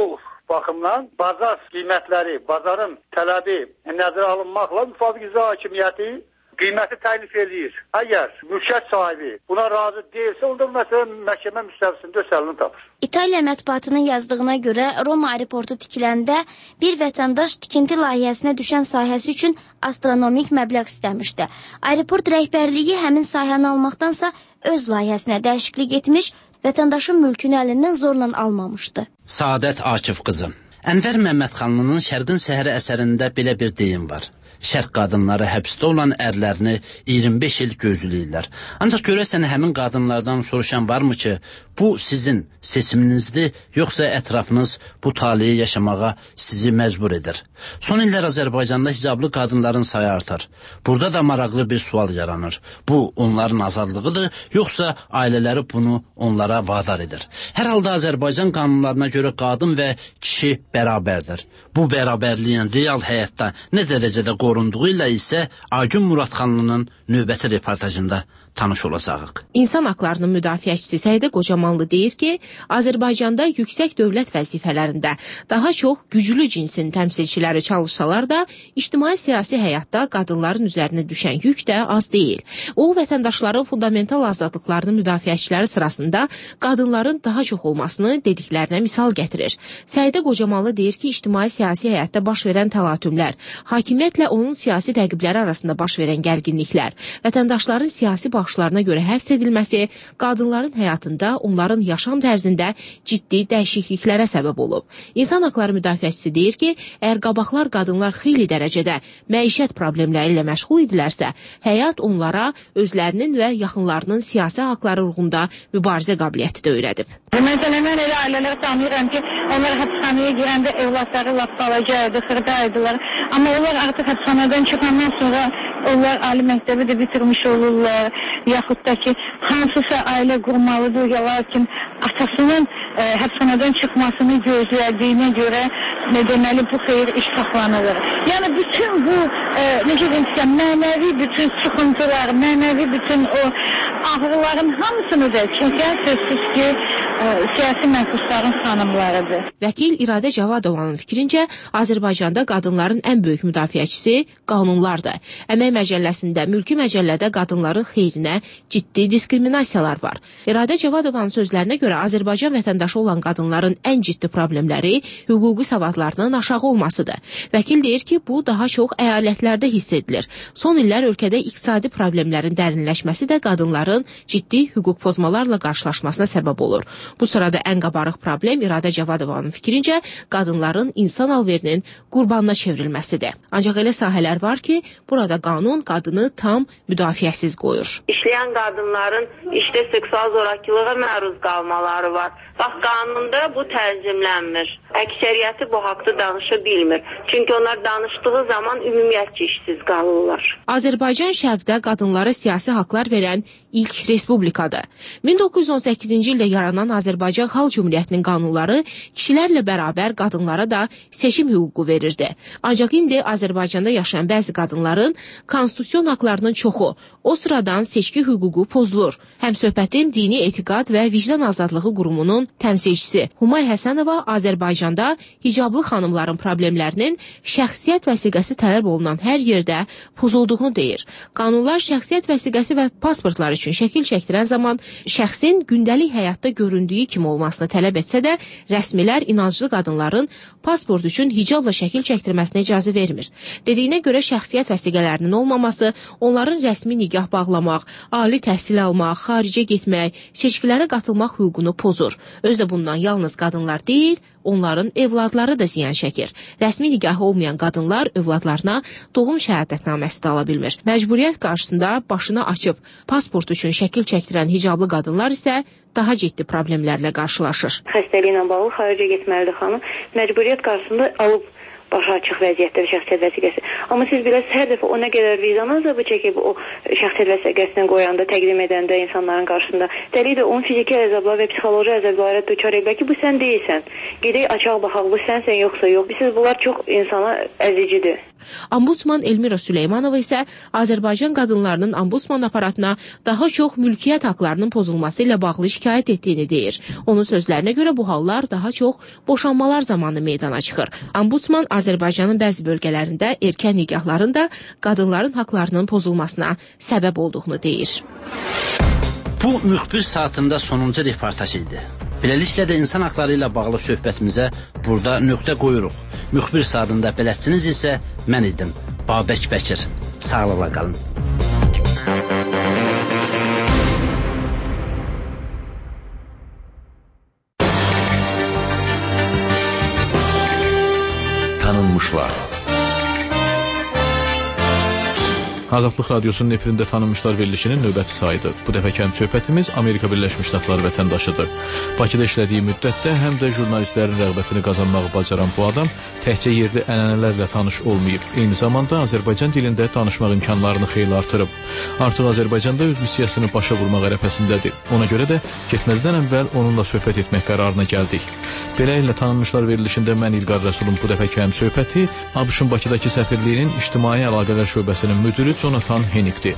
baxımdan bazar qiymətləri, bazarın tələbi nəzərə alınmaqla müvafiq icra hakimiyyəti qiyməti təklif edir. Əgər mülkiyyət sahibi buna razı deyilsə, onda məsələn məhkəmə müstəvisində öz həllini tapır. İtaliya mətbuatının yazdığına görə Roma aeroportu tikiləndə bir vətəndaş tikinti layihəsinə düşən sahəsi üçün astronomik məbləğ istəmişdi. Aeroport rəhbərliyi həmin sahəni almaqdansa öz layihəsinə dəyişiklik etmiş, vətəndaşın mülkünü əlindən zorla almamışdı. Saadət Akif qızı. Ənvər Məmmədxanlının Şərqin Səhəri əsərində belə bir deyim var. Şərq qadınları həbsdə olan ərlərini iyirmi beş il gözləyirlər. Ancaq görəsən həmin qadınlardan soruşan varmı ki, bu sizin seçiminizdir, yoxsa ətrafınız bu taliyi yaşamağa sizi məcbur edir? Son illər Azərbaycanda hicablı qadınların sayı artar. Burada da maraqlı bir sual yaranır. Bu onların azadlığıdır, yoxsa ailələri bunu onlara vadar edir? Hər halda Azərbaycan qanunlarına görə qadın və kişi bərabərdir. Bu bərabərliyin real həyatda nə dərəcədə qorunduğu ilə isə Aygün Muradxanlının növbəti reportajında tanış olacağıq. İnsan haqlarının müdafiəçisi Səidə Qocamanlı deyir ki, Azərbaycanda yüksək dövlət vəzifələrində daha çox güclü cinsin təmsilçiləri çalışsalar da, ictimai-siyasi həyatda qadınların üzərinə düşən yük də az deyil. O, vətəndaşların fundamental azadlıqlarının müdafiəçiləri sırasında qadınların daha çox olmasını dediklərinə misal gətirir. Səidə Qocamanlı deyir ki, ictimai-siyasi həyatda baş verən təlatümlər, hakimiyyətlə onun siyasi rəqibləri arasında baş verən gərginliklər, vətəndaşların siyasi baxışlarına görə həbs edilməsi qadınların həyatında, onların yaşam tərzində ciddi dəyişikliklərə səbəb olub. İnsan haqları müdafiəçisi deyir ki, əgər qabaqlar qadınlar xeyli dərəcədə məişət problemləri ilə məşğul idilərsə, həyat onlara özlərinin və yaxınlarının siyasi haqları uğrunda mübarizə qabiliyyəti də öyrədib. Məsələn, mən elə ailələr tanıyıram ki, onlar həbsxanaya girəndə evlatları lap balacaydı, xırdaydılar. Amma onlar artıq həbsxanadan çıxandan sonra onlar ali məktəbi də bitirmiş olurlar, yaxud da ki, hansısa ailə qurmalıdır, lakin atasının e, həbsxanadan çıxmasını gözlədiyinə görə ne deməli bu xeyir iş saxlanılır. Yəni bütün bu e, necə deyim sizə, mənəvi bütün sıxıntılar, mənəvi bütün o ağrıların hamısını da çəkən sözsüz ki, e, siyasi məhbusların xanımlarıdır. Vəkil İradə Cavadovanın fikrincə, Azərbaycanda qadınların ən böyük müdafiəçisi qanunlardır. Əmək məcəlləsində, mülki məcəllədə qadınların xeyrinə ciddi diskriminasiyalar var. İradə Cavadovanın sözlərinə görə Azərbaycan vətəndaşı olan qadınların ən ciddi problemləri hüquqi savadlarının aşağı olmasıdır. Vəkil deyir ki, bu daha çox əyalətlərdə hiss edilir. Son illər ölkədə iqtisadi problemlərin dərinləşməsi də qadınların ciddi hüquq pozmalarla qarşılaşmasına səbəb olur. Bu sırada ən qabarıq problem İradə Cavadovanın fikrincə qadınların insan alverinin qurbanına çevrilməsidir. Ancaq elə sahələr var ki, burada qanun qadını tam müdafiəsiz qoyur. İşləyən qadınların işdə seksual zorakılığa məruz qalmaları var. Bax, qanunda bu tərcümlənmir. Əksəriyyəti bu haqda danışa bilmir. Çünki onlar danışdığı zaman ümumiyyətcə işsiz qalırlar. Azərbaycan şərqdə qadınlara siyasi haqlar verən ilk respublikadır. min doqquz yüz on səkkizinci ildə yaranan Azərbaycan Xalq Cümhuriyyətinin qanunları kişilərlə bərabər qadınlara da seçim hüququ verirdi. Ancaq indi Azərbaycanda yaşayan bəzi qadınların konstitusiyon haqlarının çoxu o sıradan seçki hüququ pozulur. Həmsöhbətin Dini Etiqad və Vicdan Azadlığı Qurumunun təmsilçisi Humay Həsənova Azərbaycanda hicablı xanımların problemlərinin şəxsiyyət vəsiqəsi tələb olunan hər yerdə pozulduğunu deyir. Qanunlar şəxsiyyət vəsiqəsi və pasportlar üçün şəkil çəkdirən zaman şəxsin gündəlik həyatda göründüyü kimi olmasını tələb etsə də, rəsmilər inanclı qadınların pasport üçün hicabla şəkil çəkdirməsinə icazə vermir. Dediyinə görə şəxsiyyət vəsiqələrinin olmaması onların rəsmi nigah bağlamaq, ali təhsil almaq, xaricə getmək, seçkilərə qatılmaq hüququnu pozur. Özdə bundan yalnız qadınlar deyil, onların evladları da ziyan çəkir. Rəsmi nigahı olmayan qadınlar övladlarına doğum şəhadətnaməsi də ala bilmir. Məcburiyyət qarşısında başını açıb pasport üçün şəkil çəkdirən hicablı qadınlar isə daha ciddi problemlərlə qarşılaşır. Xəstəliklə bağlı xaricə getməlidir xanım. Məcburiyyət qarşısında alıb başı açıq vəziyyətdə şəxsiyyət vəsiqəsi. Amma siz biləsiniz, hər dəfə o nə qədər vicdan azabı çəkib o şəxsiyyət vəsiqəsini qoyanda, təqdim edəndə insanların qarşısında, dəli də onun fiziki əzablar və psixoloji əzablara düçar edilər ki, bu sən deyilsən. Gedək açaq baxaq, bu sənsən yoxsa yox. Siz bunlar çox insana əzicidir. Ombudsman Elmira Süleymanova isə Azərbaycan qadınlarının ombudsman aparatına daha çox mülkiyyət haqlarının pozulması ilə bağlı şikayət etdiyini deyir. Onun sözlərinə görə bu hallar daha çox boşanmalar zamanı meydana çıxır. Ombudsman Azərbaycanın bəzi bölgələrində erkən nikahların da qadınların haqlarının pozulmasına səbəb olduğunu deyir. Bu müxbir saatında sonuncu reportaj idi. Beləliklə də insan haqları ilə bağlı söhbətimizə burada nöqtə qoyuruq. Müxbir saatında bələdçiniz isə mən idim, Babək Bəkir. Sağlıqla qalın. Tanınmışlar. Azadlıq Radyosunun efirində tanınmışlar verilişinin növbəti sayıdır. Bu dəfəki söhbətimiz Amerika Birləşmiş Ştatları vətəndaşıdır. Bakıda işlədiyi müddətdə həm də jurnalistlərin rəğbətini qazanmağı bacaran bu adam təkcə yerli ənənələrlə tanış olmayıb. Eyni zamanda Azərbaycan dilində danışmaq imkanlarını xeyli artırıb. Artıq Azərbaycanda öz missiyasını başa vurmaq ərəfəsindədir. Ona görə də getməzdən əvvəl onunla söhbət etmək qərarına gəldik. Beləliklə tanınmışlar verilişində mən İlqar Rəsulun bu dəfəki söhbəti ABŞ-ın Bakıdakı səfirliyinin İctimai Əlaqələr şöbəsinin müdiri Jonathan Hennickdir.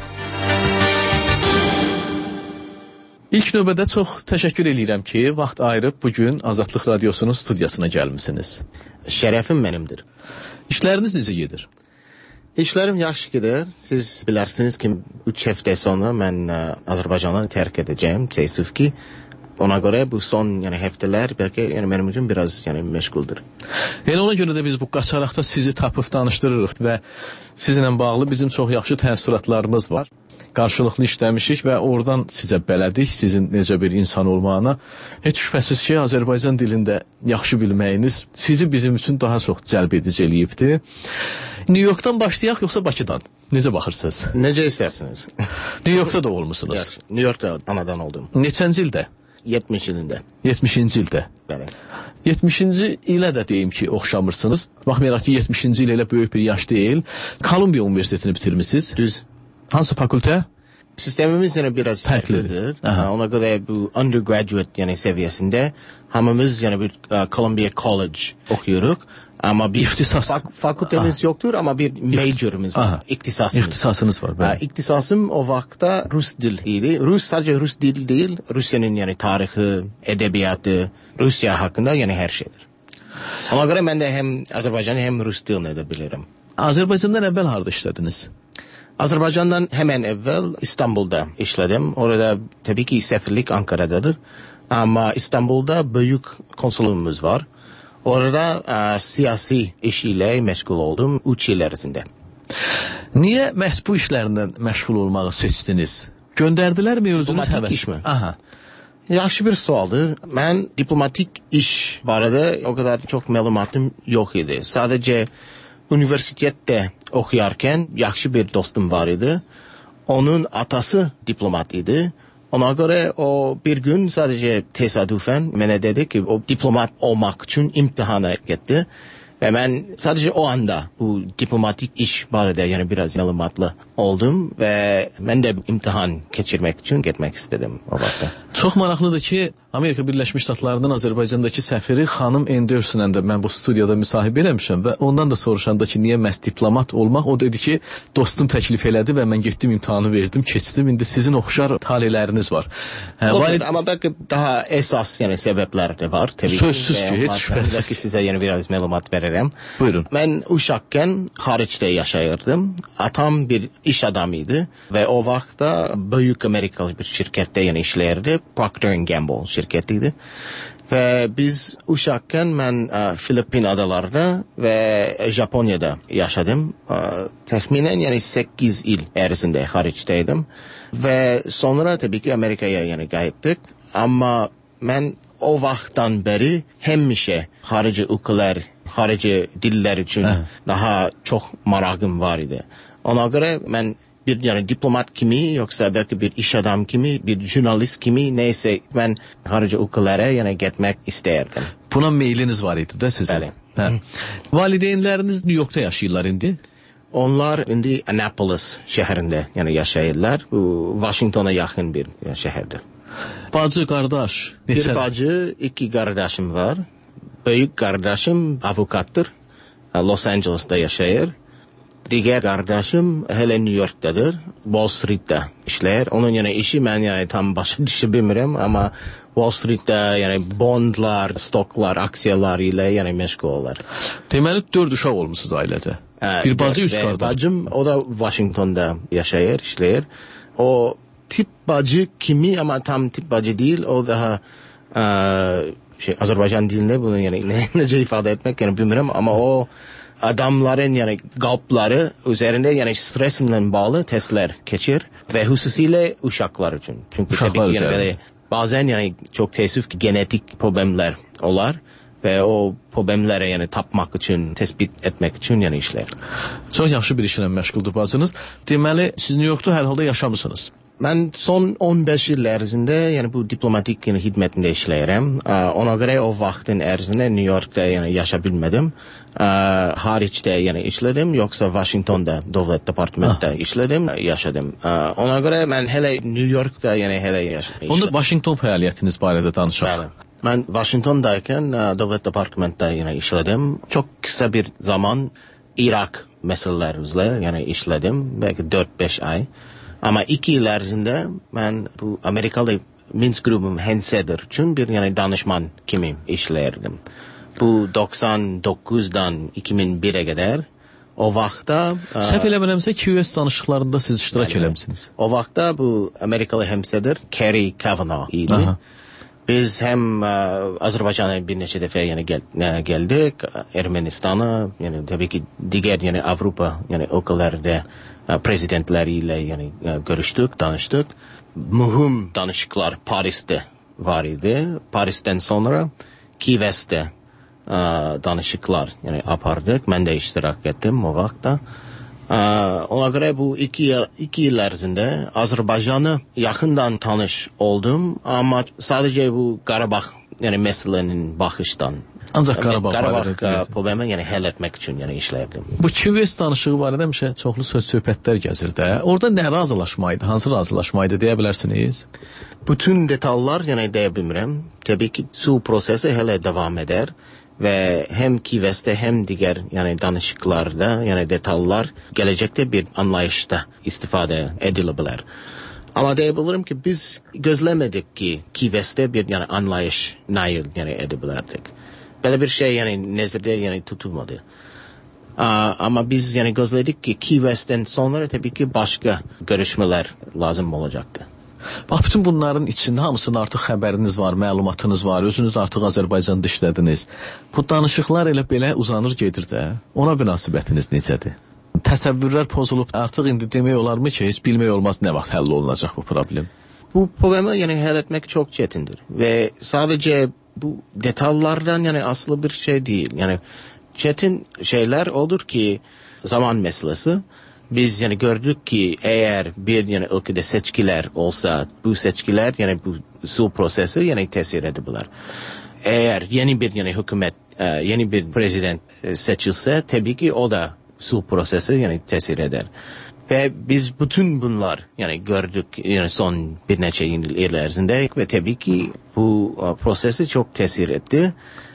İlk növbədə çox təşəkkür edirəm ki, vaxt ayırıb bugün Azadlıq Radyosunun studiyasına gəlmisiniz. Şərəfim mənimdir. İşləriniz necə gedir? İşlərim yaxşı gedir. Siz bilərsiniz ki, üç həftə sonra mən ə, Azərbaycanı tərk edəcəyim, təəssüf ki. Ona görə bu son yəni həftələr bəlkə yəni mənim üçün biraz yəni məşğuldur. Yəni ona görə də biz bu qaçaraqda sizi tapıb danışdırırıq və sizinlə bağlı bizim çox yaxşı təəssüratlarımız var. Qarşılıqlı işləmişik və oradan sizə bələdik, sizin necə bir insan olmağına. Heç şübhəsiz ki, Azərbaycan dilində yaxşı bilməyiniz sizi bizim üçün daha çox cəlb edici eləyibdir. New Yorkdan başlayaq yoxsa Bakıdan? Necə baxırsınız? Necə istərsiniz? New Yorkda da olmusunuz. Yaxşı. New Yorkda anadan oldum. Neçənci ildə? yetmiş ilində. yetmişinci ildə. Bəli. yetmişinci ilə də deyim ki, oxşamırsınız. Baxmayaraq ki, yetmişinci il elə böyük bir yaş deyil. Kolumbiya Universitetini bitirmisiniz. Düz. Hansı fakültə? Sistemimiz yəni biraz fərqlidir. Ona görə bu undergraduate yəni səviyyəsində hamımız yəni bir uh, Columbia College oxuyuruq. Amma bir İxtisas. Fak fakültemiz yoktur ama bir majorumuz var. İktisasımız. İktisasınız var. Bəli. İktisasım o vaxtda Rus dil idi. Rus sadece Rus dil değil. Rusya'nın yani tarihi, edebiyatı, Rusya hakkında yani her şeydir. Ona göre ben de hem Azerbaycan'ı hem Rus dilini edebilirim. Azerbaycan'dan evvel harda işlediniz? Azerbaycan'dan hemen evvel İstanbul'da işledim. Orada tabii ki sefirlik Ankara'dadır. Ama İstanbul'da büyük konsolumuz var. Orada a, siyasi iş ile meşgul oldum üç yıl arasında. Niye məhz bu işlərindən məşğul olmağı seçdiniz? Göndərdilərmi özünüz diplomatik həvəs? iş mi? Aha. Yaxşı bir sualdır. Ben diplomatik iş barədə o kadar çok məlumatım yok idi. Sadece üniversitede okuyarken yaxşı bir dostum var idi. Onun atası diplomat idi. Ona göre o bir gün sadece tesadüfen bana dedi ki o diplomat olmak için imtihana gitti. Ve ben sadece o anda bu diplomatik iş barədə yani biraz məlumatlı oldum ve ben de imtihan keçirmek için gitmek istedim o vaxtda. Çox maraqlıdır ki, Amerika Birləşmiş Ştatlarının Azərbaycandakı səfiri xanım Anderson'la da mən bu studiyada müsahibə eləmişəm və ondan da soruşanda ki, niyə məhz diplomat olmaq, o dedi ki, dostum təklif elədi və mən getdim imtahanı verdim, keçdim. İndi sizin oxşar taleləriniz var. Hə, valid... Ama belki daha esas yani sebepler de var tabii. Sözsüz ki, heç şübhəsiz ki size yani biraz məlumat verirəm. Buyurun. Ben uşakken haricde yaşayırdım. Atam bir iş adamıydı ve o vaxtda büyük Amerikalı bir şirkette yani işləyirdi. Procter and Gamble şirketiydi. Ve biz uşakken ben e, Filipin adalarında ve Japonya'da yaşadım. E, Təxminən yani sekiz yıl ərzində haricdeydim. Ve sonra tabii ki Amerika'ya yani qayıtdık. Ama ben o vaxtdan beri həmişə harici ülkeler, harici diller için Hə. daha çok marağım var idi. Ona göre ben bir yani diplomat kimi yoksa belki bir iş adam kimi, bir jurnalist kimi neyse ben harici ülkelere yani gitmek isterdim. Buna meyliniz var idi de sizin. Bəli. Hə. Valideynləriniz New York'ta yaşayırlar indi? Onlar indi Annapolis şehrinde yani yaşayırlar. Bu Washington'a yakın bir yani şehirdir. Bacı, qardaş. Neçə? Bir bacı, iki kardeşim var. Büyük kardeşim avukattır. Los Angeles'da yaşayır. Diğer kardeşim hele New York'tadır. Wall Street'te işler. Onun yani işi ben yani tam başa düşü bilmiyorum ama Wall Street'te yani bondlar, stoklar, aksiyalar ile yani meşguller. Deməli dörd uşaq olmusunuz ailədə. Bir bacı, üç qardaş. Bacım o da Washington'da yaşayır, işler. O tip bacı kimi ama tam tip bacı değil. O daha e, şey Azerbaycan dilinde bunu yani ne, nece ifade etmek yani bilmiyorum ama o adamların yani kalpları üzerinde yani stresinden bağlı testler geçir ve hususiyle uşaklar için. Çünkü Uşaklar yani böyle bazen yani çok teessüf ki genetik problemler olar ve o problemlere yani tapmak için, tespit etmek için yani işler. Çox yaxşı bir işlə məşğuldur bacınız. Deməli siz New York'ta hər halda yaşamısınız. Ben son on beş yıl ərzində yani bu diplomatik yani hizmetinde işləyirəm. Ona göre o vaktin ərzində New York'ta yani yaşa bilmedim. Hariçte yani işledim yoksa Washington'da Devlet Departmanı'nda işledim, yaşadım. Ona göre ben hele New York'ta yani hele yaşadım. Onda Washington fəaliyyətiniz barədə danışaq. Bəli. Ben Washington'dayken Devlet Departmanı'nda yani işledim. Çok kısa bir zaman Irak meselelerimizle yani işledim. Belki dört beş ay. Ama iki yıl ərzində ben bu Amerikalı Minsk grubum Henseder için bir yani danışman kimi işlerdim. Bu doksan dokuzdan iki bin bire kadar o vaxtda... Səhv eləmirəmsə Q S danışıqlarında siz iştirak eləmisiniz. O vaxtda bu Amerikalı Henseder Kerry Kavanaugh idi. Aha. Biz hem Azerbaycan'a bir neçə dəfə yani gel, geldik, Ermenistan'a yani tabii ki diğer yani Avrupa yani ülkelerde prezidentleriyle yani görüştük, danıştık. Mühim danışıklar Paris'te var idi. Paris'ten sonra Key West'te danışıklar yani yapardık. Ben de iştirak ettim o vakta. Ona göre bu iki, iki yıl ərzində Azerbaycan'ı yakından tanış oldum ama sadece bu Qarabağ yani meselenin bakıştan. Ancaq Qarabağ Qarabağ problemi yani həll etmək üçün yəni işlərdim. Bu Q S danışığı barədə həmişə çoxlu söz söhbətlər gəzir də. Orada nə razılaşma idi, hansı razılaşma idi deyə bilərsiniz? Bütün detallar yəni deyə bilmirəm. Təbii ki, su prosesi hələ devam eder ve hem Kives'te hem diğer yani danışıklarda yani detallar gelecekte bir anlayışta istifade edilebilir. Ama diyebilirim ki biz gözlemedik ki Kives'te bir yani anlayış nail yani edebilirdik. Böyle bir şey yani nezirde yani tutulmadı. Aa, ama biz yani gözledik ki Key West'ten sonra tabii ki başka görüşmeler lazım olacaktı. Bax, bütün bunların içində hamısının artıq xəbəriniz var, məlumatınız var, özünüz artıq Azərbaycanda işlədiniz. Bu danışıqlar elə belə uzanır gedir də. Ona münasibətiniz necədir? Təsəvvürlər pozulub, artıq indi demək olarmı ki, heç bilmək olmaz nə vaxt həll olunacaq bu problem? Bu problemi yani həll etmek çok çetindir. Ve sadece bu detallardan yani aslı bir şey değil. Yani çetin şeyler olur ki zaman meselesi. Biz yani gördük ki eğer bir yani ülkede seçkiler olsa bu seçkiler yani bu su prosesi yani tesir edebilir. Eğer yeni bir yani hükümet yeni bir prezident seçilse tabii ki o da su prosesi yani tesir eder. Ve biz bütün bunlar yani gördük yani son bir neçə yıl ilerisinde ve tabii ki bu prosesi çok tesir etti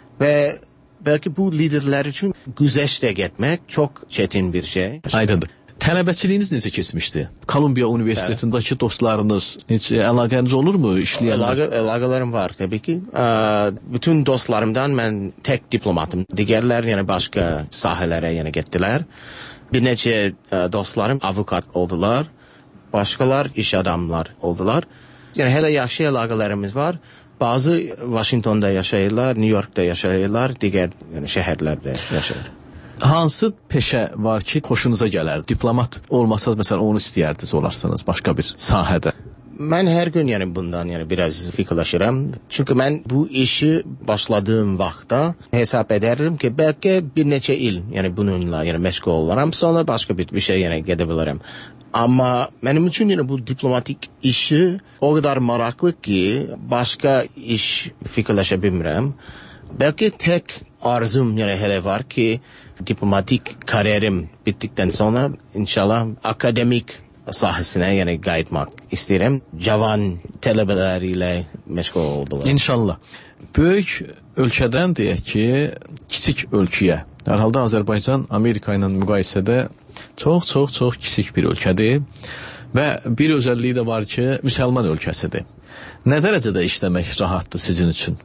ve belki bu liderler için güzəştə getmek çok çetin bir şey. Aydındır. Tələbəçiliyiniz necə keçmişdi? Kolumbiya Universitetindəki evet. Dostlarınız, heç əlaqəniz olurmu işləyənlər? Əlaqə, əlaqələrim var tabii ki. Aa, bütün dostlarımdan ben tek diplomatım. Digərlər yəni başqa sahələrə yəni getdilər. Bir neçə dostlarım avukat oldular. Başqalar iş adamlar oldular. Yəni hələ yaxşı əlaqələrimiz var. Bazı Washington'da yaşayırlar, New York'da yaşayırlar, digər yəni şəhərlərdə yaşayır. Hansı peşə var ki, xoşunuza gələr? Diplomat olmasaz, məsələn, onu istəyərdiniz olarsanız başqa bir sahədə. Mən hər gün yəni bundan yəni biraz fikirləşirəm. Çünki mən bu işi başladığım vaxtda hesab edərdim ki, bəlkə bir neçə il yəni bununla yəni məşğul olaram, sonra başqa bir, bir şey yəni gedə bilərəm. Amma mənim üçün yəni bu diplomatik işi o qədər maraqlı ki, başqa iş fikirləşə bilmirəm. Belki tek arzum yani hele var ki diplomatik kariyerim bittikten sonra inşallah akademik sahasına yani qayıtmaq isterim. Cavan tələbələriyle məşğul oldular. İnşallah. Böyük ölkədən deyək ki, kiçik ölkəyə. Hər halda Azərbaycan Amerika ilə müqayisədə Çox, çox, çox kiçik bir ölkədir və bir özəlliyi də var ki, müsəlman ölkəsidir. Nə dərəcədə işləmək rahatdır sizin üçün?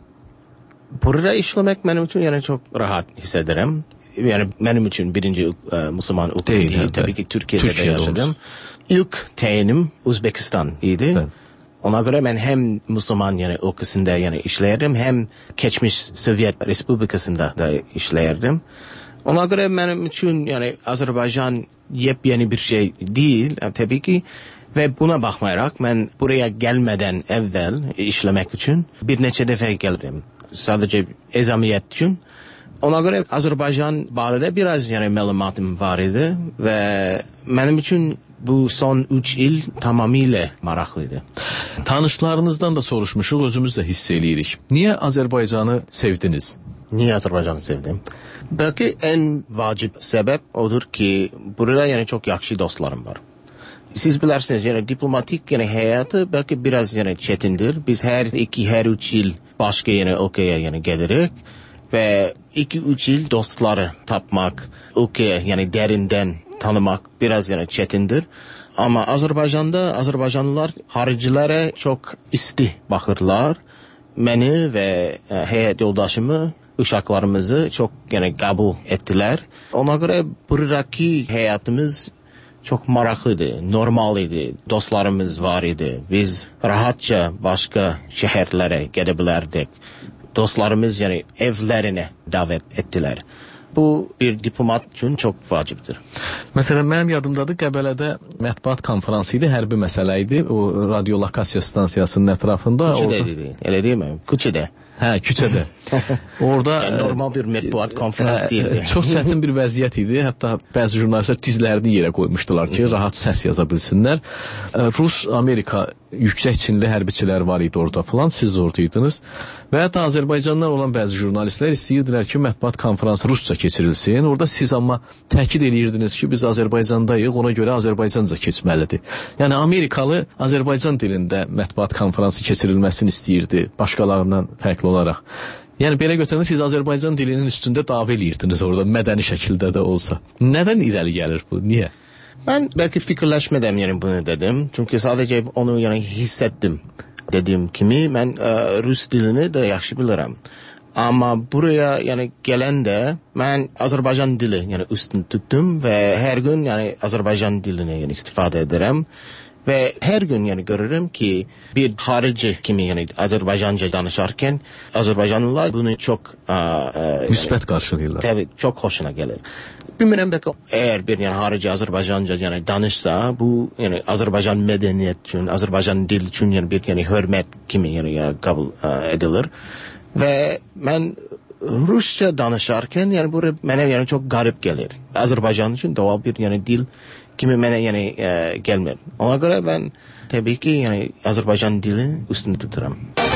Burada işləmək mənim üçün yəni çox rahat hiss edirəm. Yəni mənim üçün birinci e, Müslüman okul değil, değil. Tabii ki Türkiye'de, Türkiye'de de yaşadım. İlk tayinim Uzbekistan idi. Evet. Ona göre ben hem Müslüman yani okulunda yani işlerdim hem geçmiş Sovyet Respublikasında da işlerdim. Ona göre benim için yani Azerbaycan yepyeni bir şey değil tabii ki. Ve buna bakmayarak ben buraya gelmeden evvel işlemek için bir neçə defa geldim. Sadece ezamiyet için. Ona göre Azerbaycan barədə biraz yani məlumatım var idi ve benim için bu son üç yıl tamamıyla maraqlıydı. Tanışlarınızdan da soruşmuşuq, özümüz də hiss eləyirik. Niye Azerbaycanı sevdiniz? Niye Azerbaycanı sevdim? Belki en vacip sebep odur ki burada yani çok yaxşı dostlarım var. Siz bilirsiniz yani diplomatik yani hayatı belki biraz yani çetindir. Biz her iki her üç yıl başka yani ülkeye yani gelirik ve iki üç yıl dostları tapmak, ülkeye yani derinden tanımak biraz yani çetindir. Ama Azerbaycan'da Azerbaycanlılar haricilere çok isti bakırlar. Beni ve e, heyet yoldaşımı, uşaklarımızı çok yani kabul ettiler. Ona göre buradaki hayatımız çok maraklıydı, normaliydi. Dostlarımız var idi. Biz rahatça başka şehirlere gidebilirdik. Dostlarımız yani evlerine davet ettiler. Bu bir diplomat üçün çox vacibdir. Məsələn, mənim yadımdadır, Qəbələdə mətbuat konfransı idi, hərbi məsələ idi. O radiolokasiya stansiyasının ətrafında. Küçədə orada... idi, elə deyil mi? Küçədə. Hə, küçədə. Orada yəni, normal bir mətbuat konferans deyildi. Çox çətin bir vəziyyət idi. Hətta bəzi jurnalistlər dizlərini yerə qoymuşdular ki, rahat səs yaza bilsinlər. Rus, Amerika yüksək çinli hərbiçilər var idi orada falan, siz də oradaydınız. Və hətta Azərbaycandan olan bəzi jurnalistlər istəyirdilər ki, mətbuat konferansı rusca keçirilsin. Orada siz amma təkid edirdiniz ki, biz Azərbaycandayıq, ona görə Azərbaycanca keçməlidir. Yəni Amerikalı Azərbaycan dilində mətbuat konferansı keçirilməsini istəyirdi, başqalarından fərqli olaraq. Yəni belə götürəndə siz Azərbaycan dilinin üstündə dava edirdiniz orada, mədəni şəkildə də olsa. Nədən irəli gəlir bu? Niyə? Ben belki fikirleşmeden yani bunu dedim. Çünkü sadece onu yani hissettim. Dediğim kimi ben e, Rus dilini de yaxşı bilirim. Ama buraya yani gelen de ben Azerbaycan dili yani üstün tuttum ve her gün yani Azerbaycan dilini yani istifade ederim. Ve her gün yani görürüm ki bir harici kimi yani Azerbaycanca danışarken Azerbaycanlılar bunu çok e, e, müsbət yani, karşılıyorlar. Tabii çok hoşuna gelir. Bilmirəm belki eğer bir yani harici Azerbaycanca yani danışsa bu yani Azerbaycan medeniyet için, Azerbaycan dil için yani bir yani hürmet kimi yani ya, kabul e, edilir. Ve ben Rusça danışarken yani bu bana yani çok garip gelir. Azerbaycan için doğal bir yani dil kimi bana yani e, gelmir. Ona göre ben tabii ki yani Azerbaycan dili üstünde tuturam.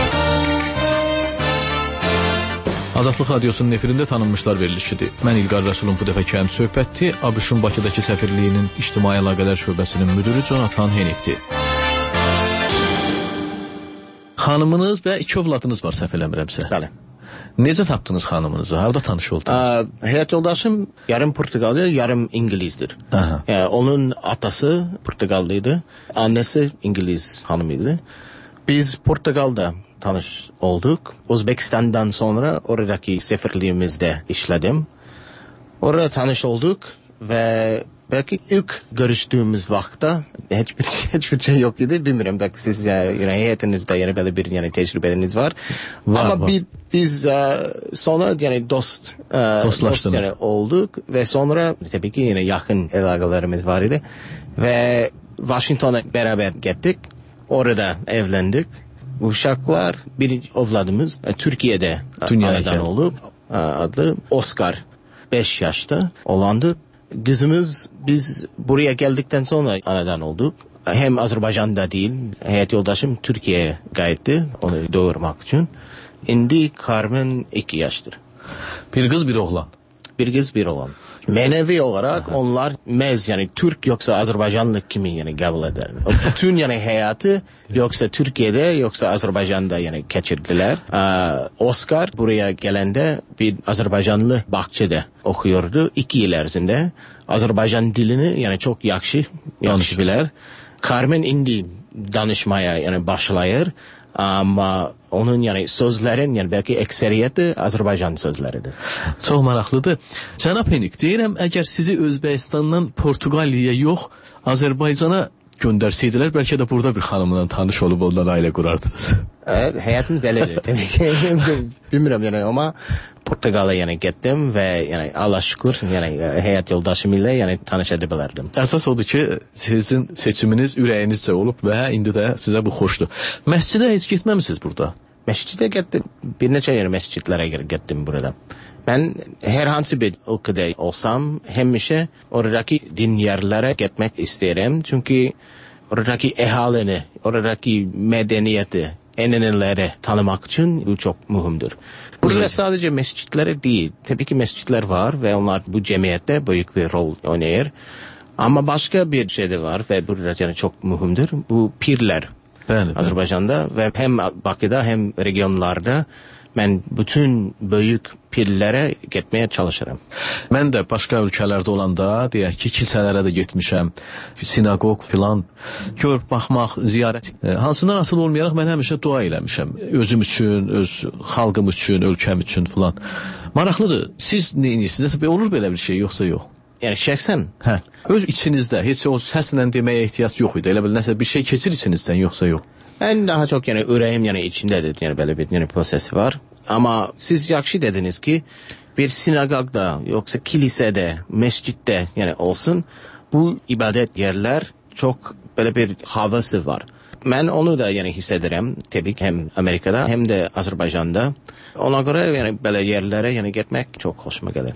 Azadlıq Radiosunun efirində tanınmışlar verilişidir. Mən İlqar Rəsulun bu dəfəki həm söhbətdir. ABŞ-ın Bakıdakı səfirliyinin İctimai Əlaqələr şöbəsinin müdürü Jonathan Hennickdir. Xanımınız və iki övladınız var, səhv eləmirəmsə. Bəli. Necə tapdınız xanımınızı? Harada tanış oldunuz? Həyat yoldaşım yarım Portugallı, yarım İngilizdir. Yani onun atası Portugallıydı, annesi İngiliz hanımıydı. Biz Portugal'da tanış olduk. Uzbekistan'dan sonra oradaki sefirliğimizde işledim. Orada tanış olduk ve belki ilk görüştüğümüz vakitte hiçbir, hiçbir şey yok idi. Bilmiyorum belki siz yani heyetinizde yani böyle bir yani tecrübeleriniz var. var Ama var. Bir, biz uh, sonra yani dost, uh, dost yani olduk ve sonra tabii ki yine yakın alakalarımız var idi. Ve Washington'a beraber gittik. Orada evlendik. Uşaklar birinci ovladımız Türkiye'de anadan olup adlı Oscar beş yaşta olandı. Kızımız biz buraya geldikten sonra anadan olduk. Hem Azerbaycan'da değil, hayat yoldaşım Türkiye'ye kayıttı onu doğurmak için. Şimdi Carmen iki yaştır. Bir kız bir oğlan. Bir kız bir oğlan. Menevi olarak Aha. onlar mez yani Türk yoksa Azerbaycanlı kimi yani kabul eder. Bütün yani hayatı yoksa Türkiye'de yoksa Azerbaycan'da yani geçirdiler. Ee, Oscar buraya gelende bir Azerbaycanlı bahçede okuyordu iki yıl erzinde. Azərbaycan dilini yani çok yaxşı, yaxşı bilir. Carmen indi danışmaya yani başlayır. Ama onun yani sözlerin yani belki ekseriyeti Azərbaycan sözleridir. Çox maraqlıdır. Cənab Henik, deyirəm, əgər sizi Özbəkistandan Portuqaliyaya yox, Azərbaycana göndərsəydilər, bəlkə də burada bir xanımla tanış olub ondan ailə qurardınız. Evet, hayatımız öyledir tabii ki. Bilmiyorum yani ama Portugal'a yani gittim ve yani Allah şükür yani hayat yoldaşımla yani tanışabilirdim. Əsas odur ki, sizin seçiminiz ürəyinizcə olub və indi də sizə bu xoşdur. Məscidə heç getməmisiniz burada? Məscidə getdim. Bir neçə yer məscidlərə getdim burada. Ben herhangi bir ülkede olsam həmişə oradaki din yerlere gitmek isterim. Çünkü oradaki ehalini, oradaki medeniyeti, eneneleri tanımak için bu çok mühimdir. Burada sadece mescitler değil. Tabii ki mescitler var ve onlar bu cemiyette büyük bir rol oynuyor. Ama başka bir şey de var ve burada yani çok mühimdir. Bu pirler. Bəli, Azərbaycanda ve hem Bakıda hem regionlarda ben bütün büyük pirlərə getməyə çalışıram. Mən də başqa ölkələrdə olanda, deyək ki, kilsələrə də getmişəm, sinagog filan, gör, baxmaq, ziyarət. Hansından asılı olmayaraq mən həmişə dua eləmişəm. Özüm üçün, öz xalqım üçün, ölkəm üçün filan. Maraqlıdır. Siz nə edirsiniz? Olur belə bir şey, yoxsa yox? Yəni şəxsən? Hə. Öz içinizdə heç o səslə deməyə ehtiyac yox idi. Elə bil nəsə bir şey keçir içinizdən, yoxsa yox? Ben daha çok yani ürəyim yani içindedir yani böyle bir yani prosesi var. Ama siz yaxşı dediniz ki bir sinagogda yoksa kilisede, mescitte yani olsun bu ibadet yerler çok böyle bir havası var. Ben onu da yani hissederim tabii ki hem Amerika'da hem de Azerbaycan'da. Ona göre yani böyle yerlere yani gitmek çok hoşuma gelir.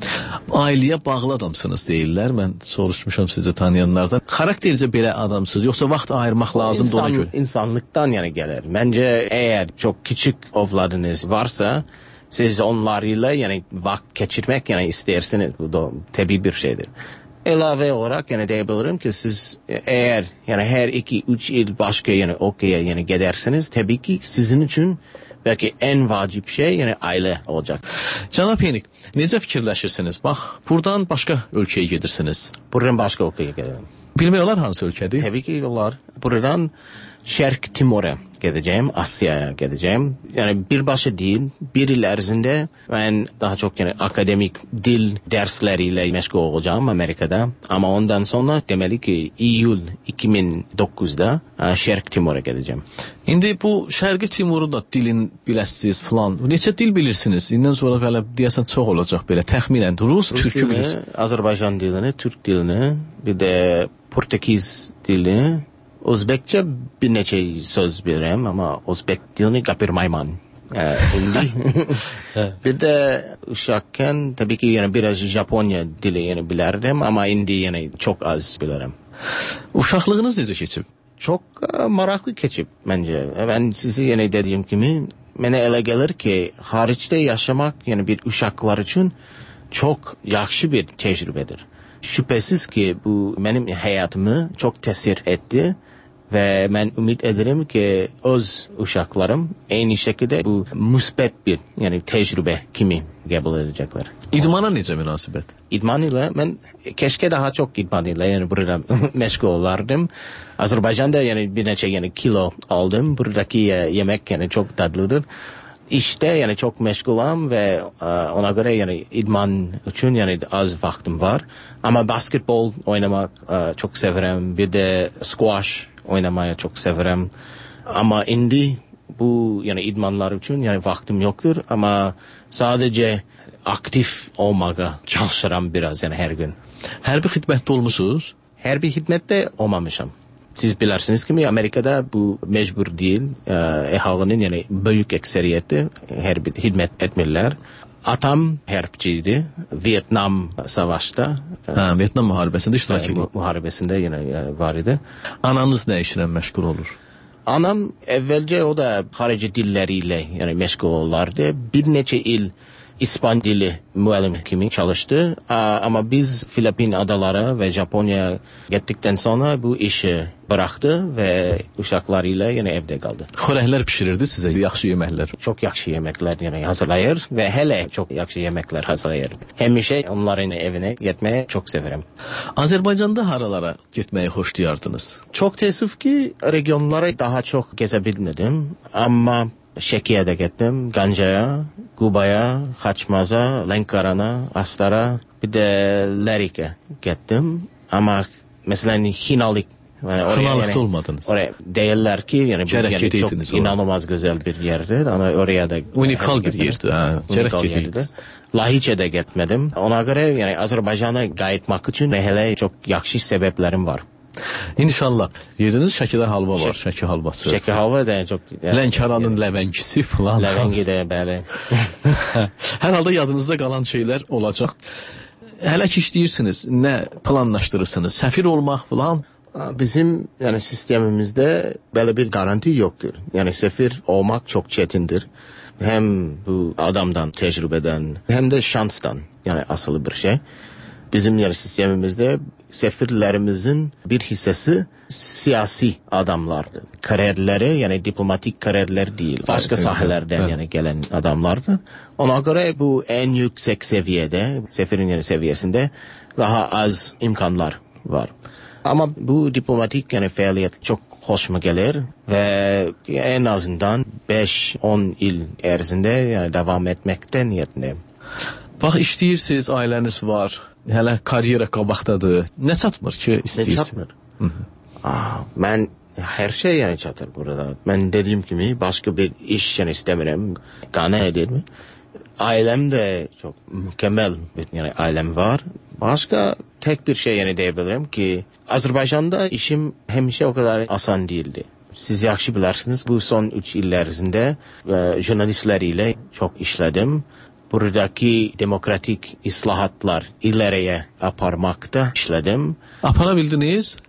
Ailəyə bağlı adamsınız deyirlər. Mən soruşmuşam sizi tanıyanlardan. Karaktercə belə adamsınız, yoxsa vaxt ayırmaq lazımdır İnsan, ona görə? İnsanlıktan yani gelir. Bence eğer çok küçük ovladınız varsa siz onlarla yani vakit geçirmek yani istersiniz. Bu da tabii bir şeydir. Elave olarak yani diyebilirim ki siz eğer yani her iki üç yıl başka yani okey'e yani gidersiniz tabii ki sizin için belki en vacip şey yani aile olacak. Cənab Henik, necə fikirləşirsiniz? Bax, buradan başqa ölkəyə gedirsiniz. Buradan başqa ölkəyə gedirəm. Bilmək olar hansı ölkədir? Tabii ki olar. Buradan Şərq Timor'a gideceğim, Asya'ya gideceğim. Yani birbaşa değil, bir yıl ərzində ben daha çok yani akademik dil dersleriyle meşgul olacağım Amerika'da. Ama ondan sonra demeli ki İyul iki bin dokuzda Şərq Timor'a gideceğim. İndi bu Şərqi Timur'un da dilin biləsiniz falan. Neçə dil bilirsiniz? İndən sonra belə deyəsən çox olacaq belə təxminən. Rus, Rus türkü bilirsiniz. Azərbaycan dilini, Türk dilini, bir de Portekiz dilini. Özbekçe bir neçə söz bilirəm ama Özbek dilini qapırmayman. Ee, indi. Bir de uşakken tabii ki yani biraz Japonya dili yani bilirdim ama indi yani çok az bilirim. Uşaqlığınız necə keçib? Çok uh, maraqlı keçib bence. Ben sizi yani dediğim gibi mənə elə gəlir ki haricdə yaşamak yani bir uşaqlar için çok yaxşı bir tecrübedir. Şüphesiz ki bu benim hayatımı çok tesir etti. Ve ben ümit ederim ki öz uşaqlarım aynı şekilde bu müsbət bir yani tecrübe kimi qəbul edecekler. İdmana necə münasibət? İdman ile ben keşke daha çok idman ile yani burada meşgul olardım. Azerbaycan'da yani bir neçə yani kilo aldım. Buradaki yemek yani çok tatlıdır. İşte yani çok meşgulam ve uh, ona göre yani idman için yani az vaktim var. Ama basketbol oynamak uh, çok severim. Bir de squash oynamaya çok severim. Ama indi bu yani idmanlar için yani vaktim yoktur. Ama sadece aktif olmaya çalışıram biraz yani her gün. Hərbi xidmətdə olmusunuz? Hərbi xidmətdə olmamışam. Siz bilirsiniz ki Amerika'da bu mecbur değil. Ehalinin yani büyük ekseriyeti hərbi xidmət etmirlər. Atam hərbçiydi. Vietnam savaşta. Ha, Vietnam müharibəsində iştirak edir. Müharibəsində yine var idi. Ananız nə işlə məşğul olur? Anam əvvəlcə o da xarici dilləriyle yani məşğul olardı. Bir neçə il İspan dili müellim kimi çalıştı. Ama biz Filipin adaları ve Japonya gittikten sonra bu işi bıraktı ve uşaklarıyla yine evde kaldı. Xörəklər pişirirdi size yaxşı yemekler. Çok yaxşı yemekler yine hazırlayır ve hele çok yaxşı yemekler hazırlayır. Hemişe onların evine gitmeye çok severim. Azerbaycan'da haralara gitmeyi hoşlayardınız? Çok teessüf ki regionları daha çok gezebilmedim ama Şekiye'de gittim, Ganca'ya, Guba'ya, Haçmaz'a, Lenkaran'a, Astar'a, bir de Lerik'e gittim. Ama mesela Hinalık, yani Hınalık'ta yani, olmadınız. Oraya değiller ki yani, bu, yani çok oraya. inanılmaz güzel bir yerdi. Ama oraya da unikal bir yerdi. Ha, unikal yerdi. Lahiçe'de gitmedim. Ona göre yani Azerbaycan'a gayetmek için hele çok yaxşı sebeplerim var. İnşallah. Yediniz Şəkidə halva var, Şək, Şəki halvası. Şəki halva da çok... Lənkaranın yani, ləvəngisi falan. Ləvəngi də, bəli. Hər halda yadınızda qalan şeylər olacaq. Hələ ki işləyirsiniz, nə planlaşdırırsınız? Səfir olmaq falan? Bizim yani sistemimizde böyle bir garanti yoktur. Yani sefir olmak çok çetindir. Hem bu adamdan, tecrübeden hem de şanstan yani asılı bir şey. Bizim yani sistemimizde sefirlerimizin bir hissesi siyasi adamlardı. Kariyerleri yani diplomatik kariyerler değil. Başka evet, sahalardan evet. yani gelen adamlardı. Ona göre bu en yüksek seviyede, sefirin yani seviyesinde daha az imkanlar var. Ama bu diplomatik yani faaliyet çok hoşuma gelir ve en azından beş on yıl erzinde yani devam etmekten niyetindeyim. Bax işləyirsiniz, ailəniz var, hələ karyera qabaqdadır. Nə çatmır ki istəyirsiniz? Ne çatmır? Aa, ben her şey yani çatır burada. Ben dediğim gibi başka bir iş yani istemiyorum. Gane ederim. Ailem de çok mükemmel bir yani ailem var. Başka tek bir şey yani diyebilirim ki Azerbaycan'da işim hemşe o kadar asan değildi. Siz yaxşı bilirsiniz bu son üç illerinde e, jurnalistleriyle çok işledim. Buradaki demokratik islahatlar ileriye aparmakta işledim. Aparabildiniz?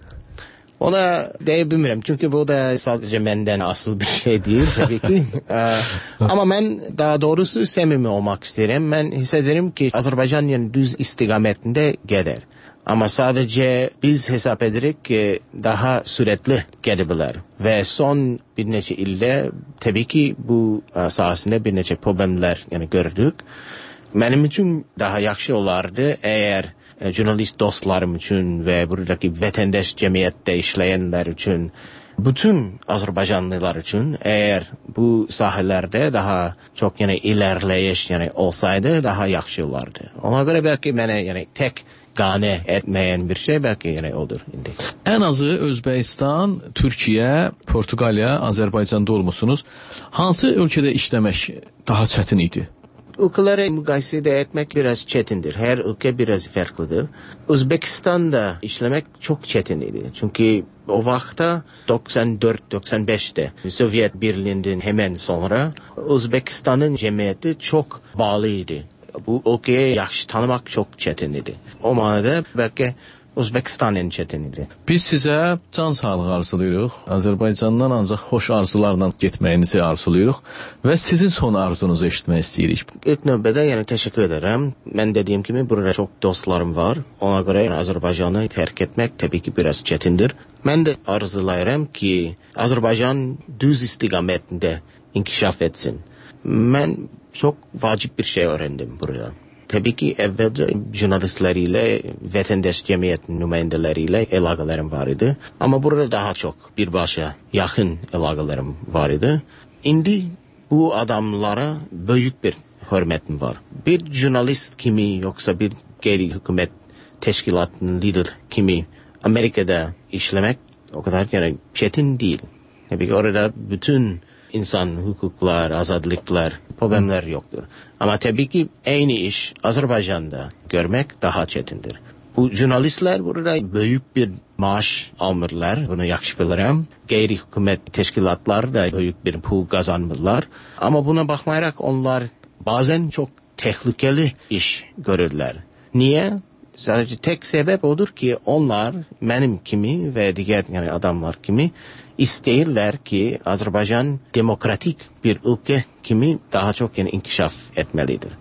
Ona diyebilirim çünkü bu da sadece benden asıl bir şey değil tabii ki. ee, ama ben daha doğrusu samimi olmak isterim. Ben hissederim ki Azerbaycan yani düz istikametinde gider. Ama sadece biz hesap ederek ki daha süratli gidebilir. Ve son bir neçe ilde tabii ki bu sahasında bir neçe problemler yani gördük. Benim için daha yaxşı olardı eğer e, jurnalist dostlarım için ve buradaki vatandaş cemiyette işleyenler için bütün Azerbaycanlılar için eğer bu sahelerde daha çok yani ilerleyiş yani olsaydı daha yaxşı olardı. Ona göre belki bana yani tek gane etmeyen bir şey belki yani olur indi. En azı Özbekistan, Türkiye, Portugalya, Azerbaycan'da olmuşsunuz. Hansı ülkede işlemek daha çetin idi? Ülkeleri mukayese etmek biraz çetindir. Her ülke biraz farklıdır. Özbekistan'da işlemek çok çetin idi. Çünkü o vakta doksan dört doksan beşte Sovyet Birliği'nden hemen sonra Özbekistan'ın cemiyeti çok bağlıydı. Bu ülkeyi yaxşı tanımak çok çetin idi. O manada belki Özbekistan'ın çetin idi. Biz sizə can sağlığı arzulayırıq. Azərbaycandan ancaq xoş arzularla getməyinizi arzulayırıq və sizin son arzunuzu eşitmək istəyirik. İlk növbədə yəni təşəkkür ederim. Mən dediyim kimi burada çok dostlarım var. Ona göre yani Azerbaycan'ı terk etmek tabii ki biraz çetindir. Ben de arzulayırım ki Azerbaycan düz istikametinde inkişaf etsin. Ben çok vacip bir şey öğrendim burada. Tabii ki evvelce jurnalistleriyle, vatandaş cemiyet nümayendeleriyle elaqələrim var idi. Ama burada daha çok birbaşa yakın elaqələrim var idi. İndi bu adamlara büyük bir hürmetim var. Bir jurnalist kimi yoksa bir gayri hükümet teşkilatının lider kimi Amerika'da işlemek o kadar yani çetin değil. Tabii ki orada bütün insan hukuklar, azadlıklar, problemler yoktur. Ama tabii ki aynı iş Azerbaycan'da görmek daha çetindir. Bu jurnalistler burada büyük bir maaş almırlar. Bunu yaxşı bilirim. Gayri hükümet teşkilatlar da büyük bir pul kazanmırlar. Ama buna bakmayarak onlar bazen çok tehlikeli iş görürler. Niye? Sadece tek sebep odur ki onlar benim kimi ve diğer yani adamlar kimi isteyirler ki Azerbaycan demokratik bir ülke kimi daha çok yani inkişaf etmelidir.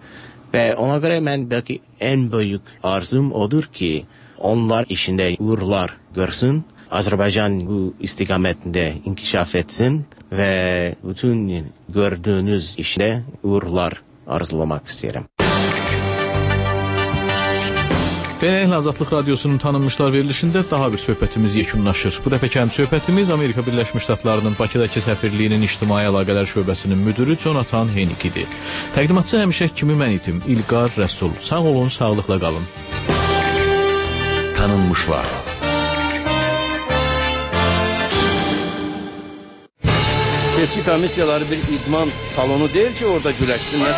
Ve ona göre ben belki en büyük arzum odur ki onlar işinde uğurlar görsün. Azerbaycan bu istikametinde inkişaf etsin ve bütün gördüğünüz işte uğurlar arzulamak isterim. Beynəlxalq Azadlıq Radiosunun tanınmışlar verilişində daha bir söhbətimiz yekunlaşır. Bu dəfəki həm söhbətimiz Amerika Birləşmiş Ştatlarının Bakıdakı səfirliyinin İctimai Əlaqələr Şöbəsinin müdürü Jonathan Henik idi. Təqdimatçı həmişə kimi mən idim, İlqar Rəsul. Sağ olun, sağlıqla qalın. Tanınmışlar. Seçki komissiyaları bir idman salonu değil ki orada güləşsinlər.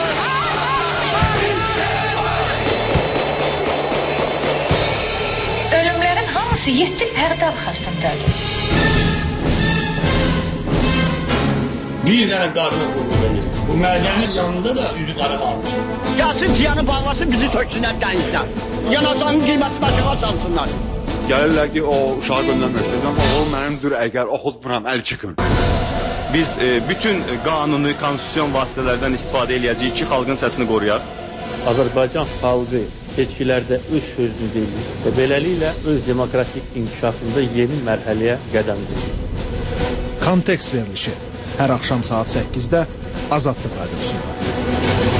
Yetti pərdə arxasındadır. Bir dənə qadına qulluq edir. Bu mədənin yanında da üzü qara qalmışım. Gəlsin tiyanı bağlasın, bizi töksünlər dənizdən. Yanacağın qiyməti başıqa salsınlar. Gəlirlər ki, o uşağı göndərmək istəyirəm, o mənimdir, əgər oxutmuram, əl çıxın. Biz e, bütün qanuni, konstitusyon vasitələrdən istifadə eləyəcəyik ki, xalqın səsini qoruyaq. Azərbaycan xalqı seçkilərdə öz sözünü deyir və beləliklə öz demokratik inkişafında yeni mərhələyə qədəm qoyur. Kontekst verilişi hər axşam saat səkkizdə Azadlıq Radiosunda.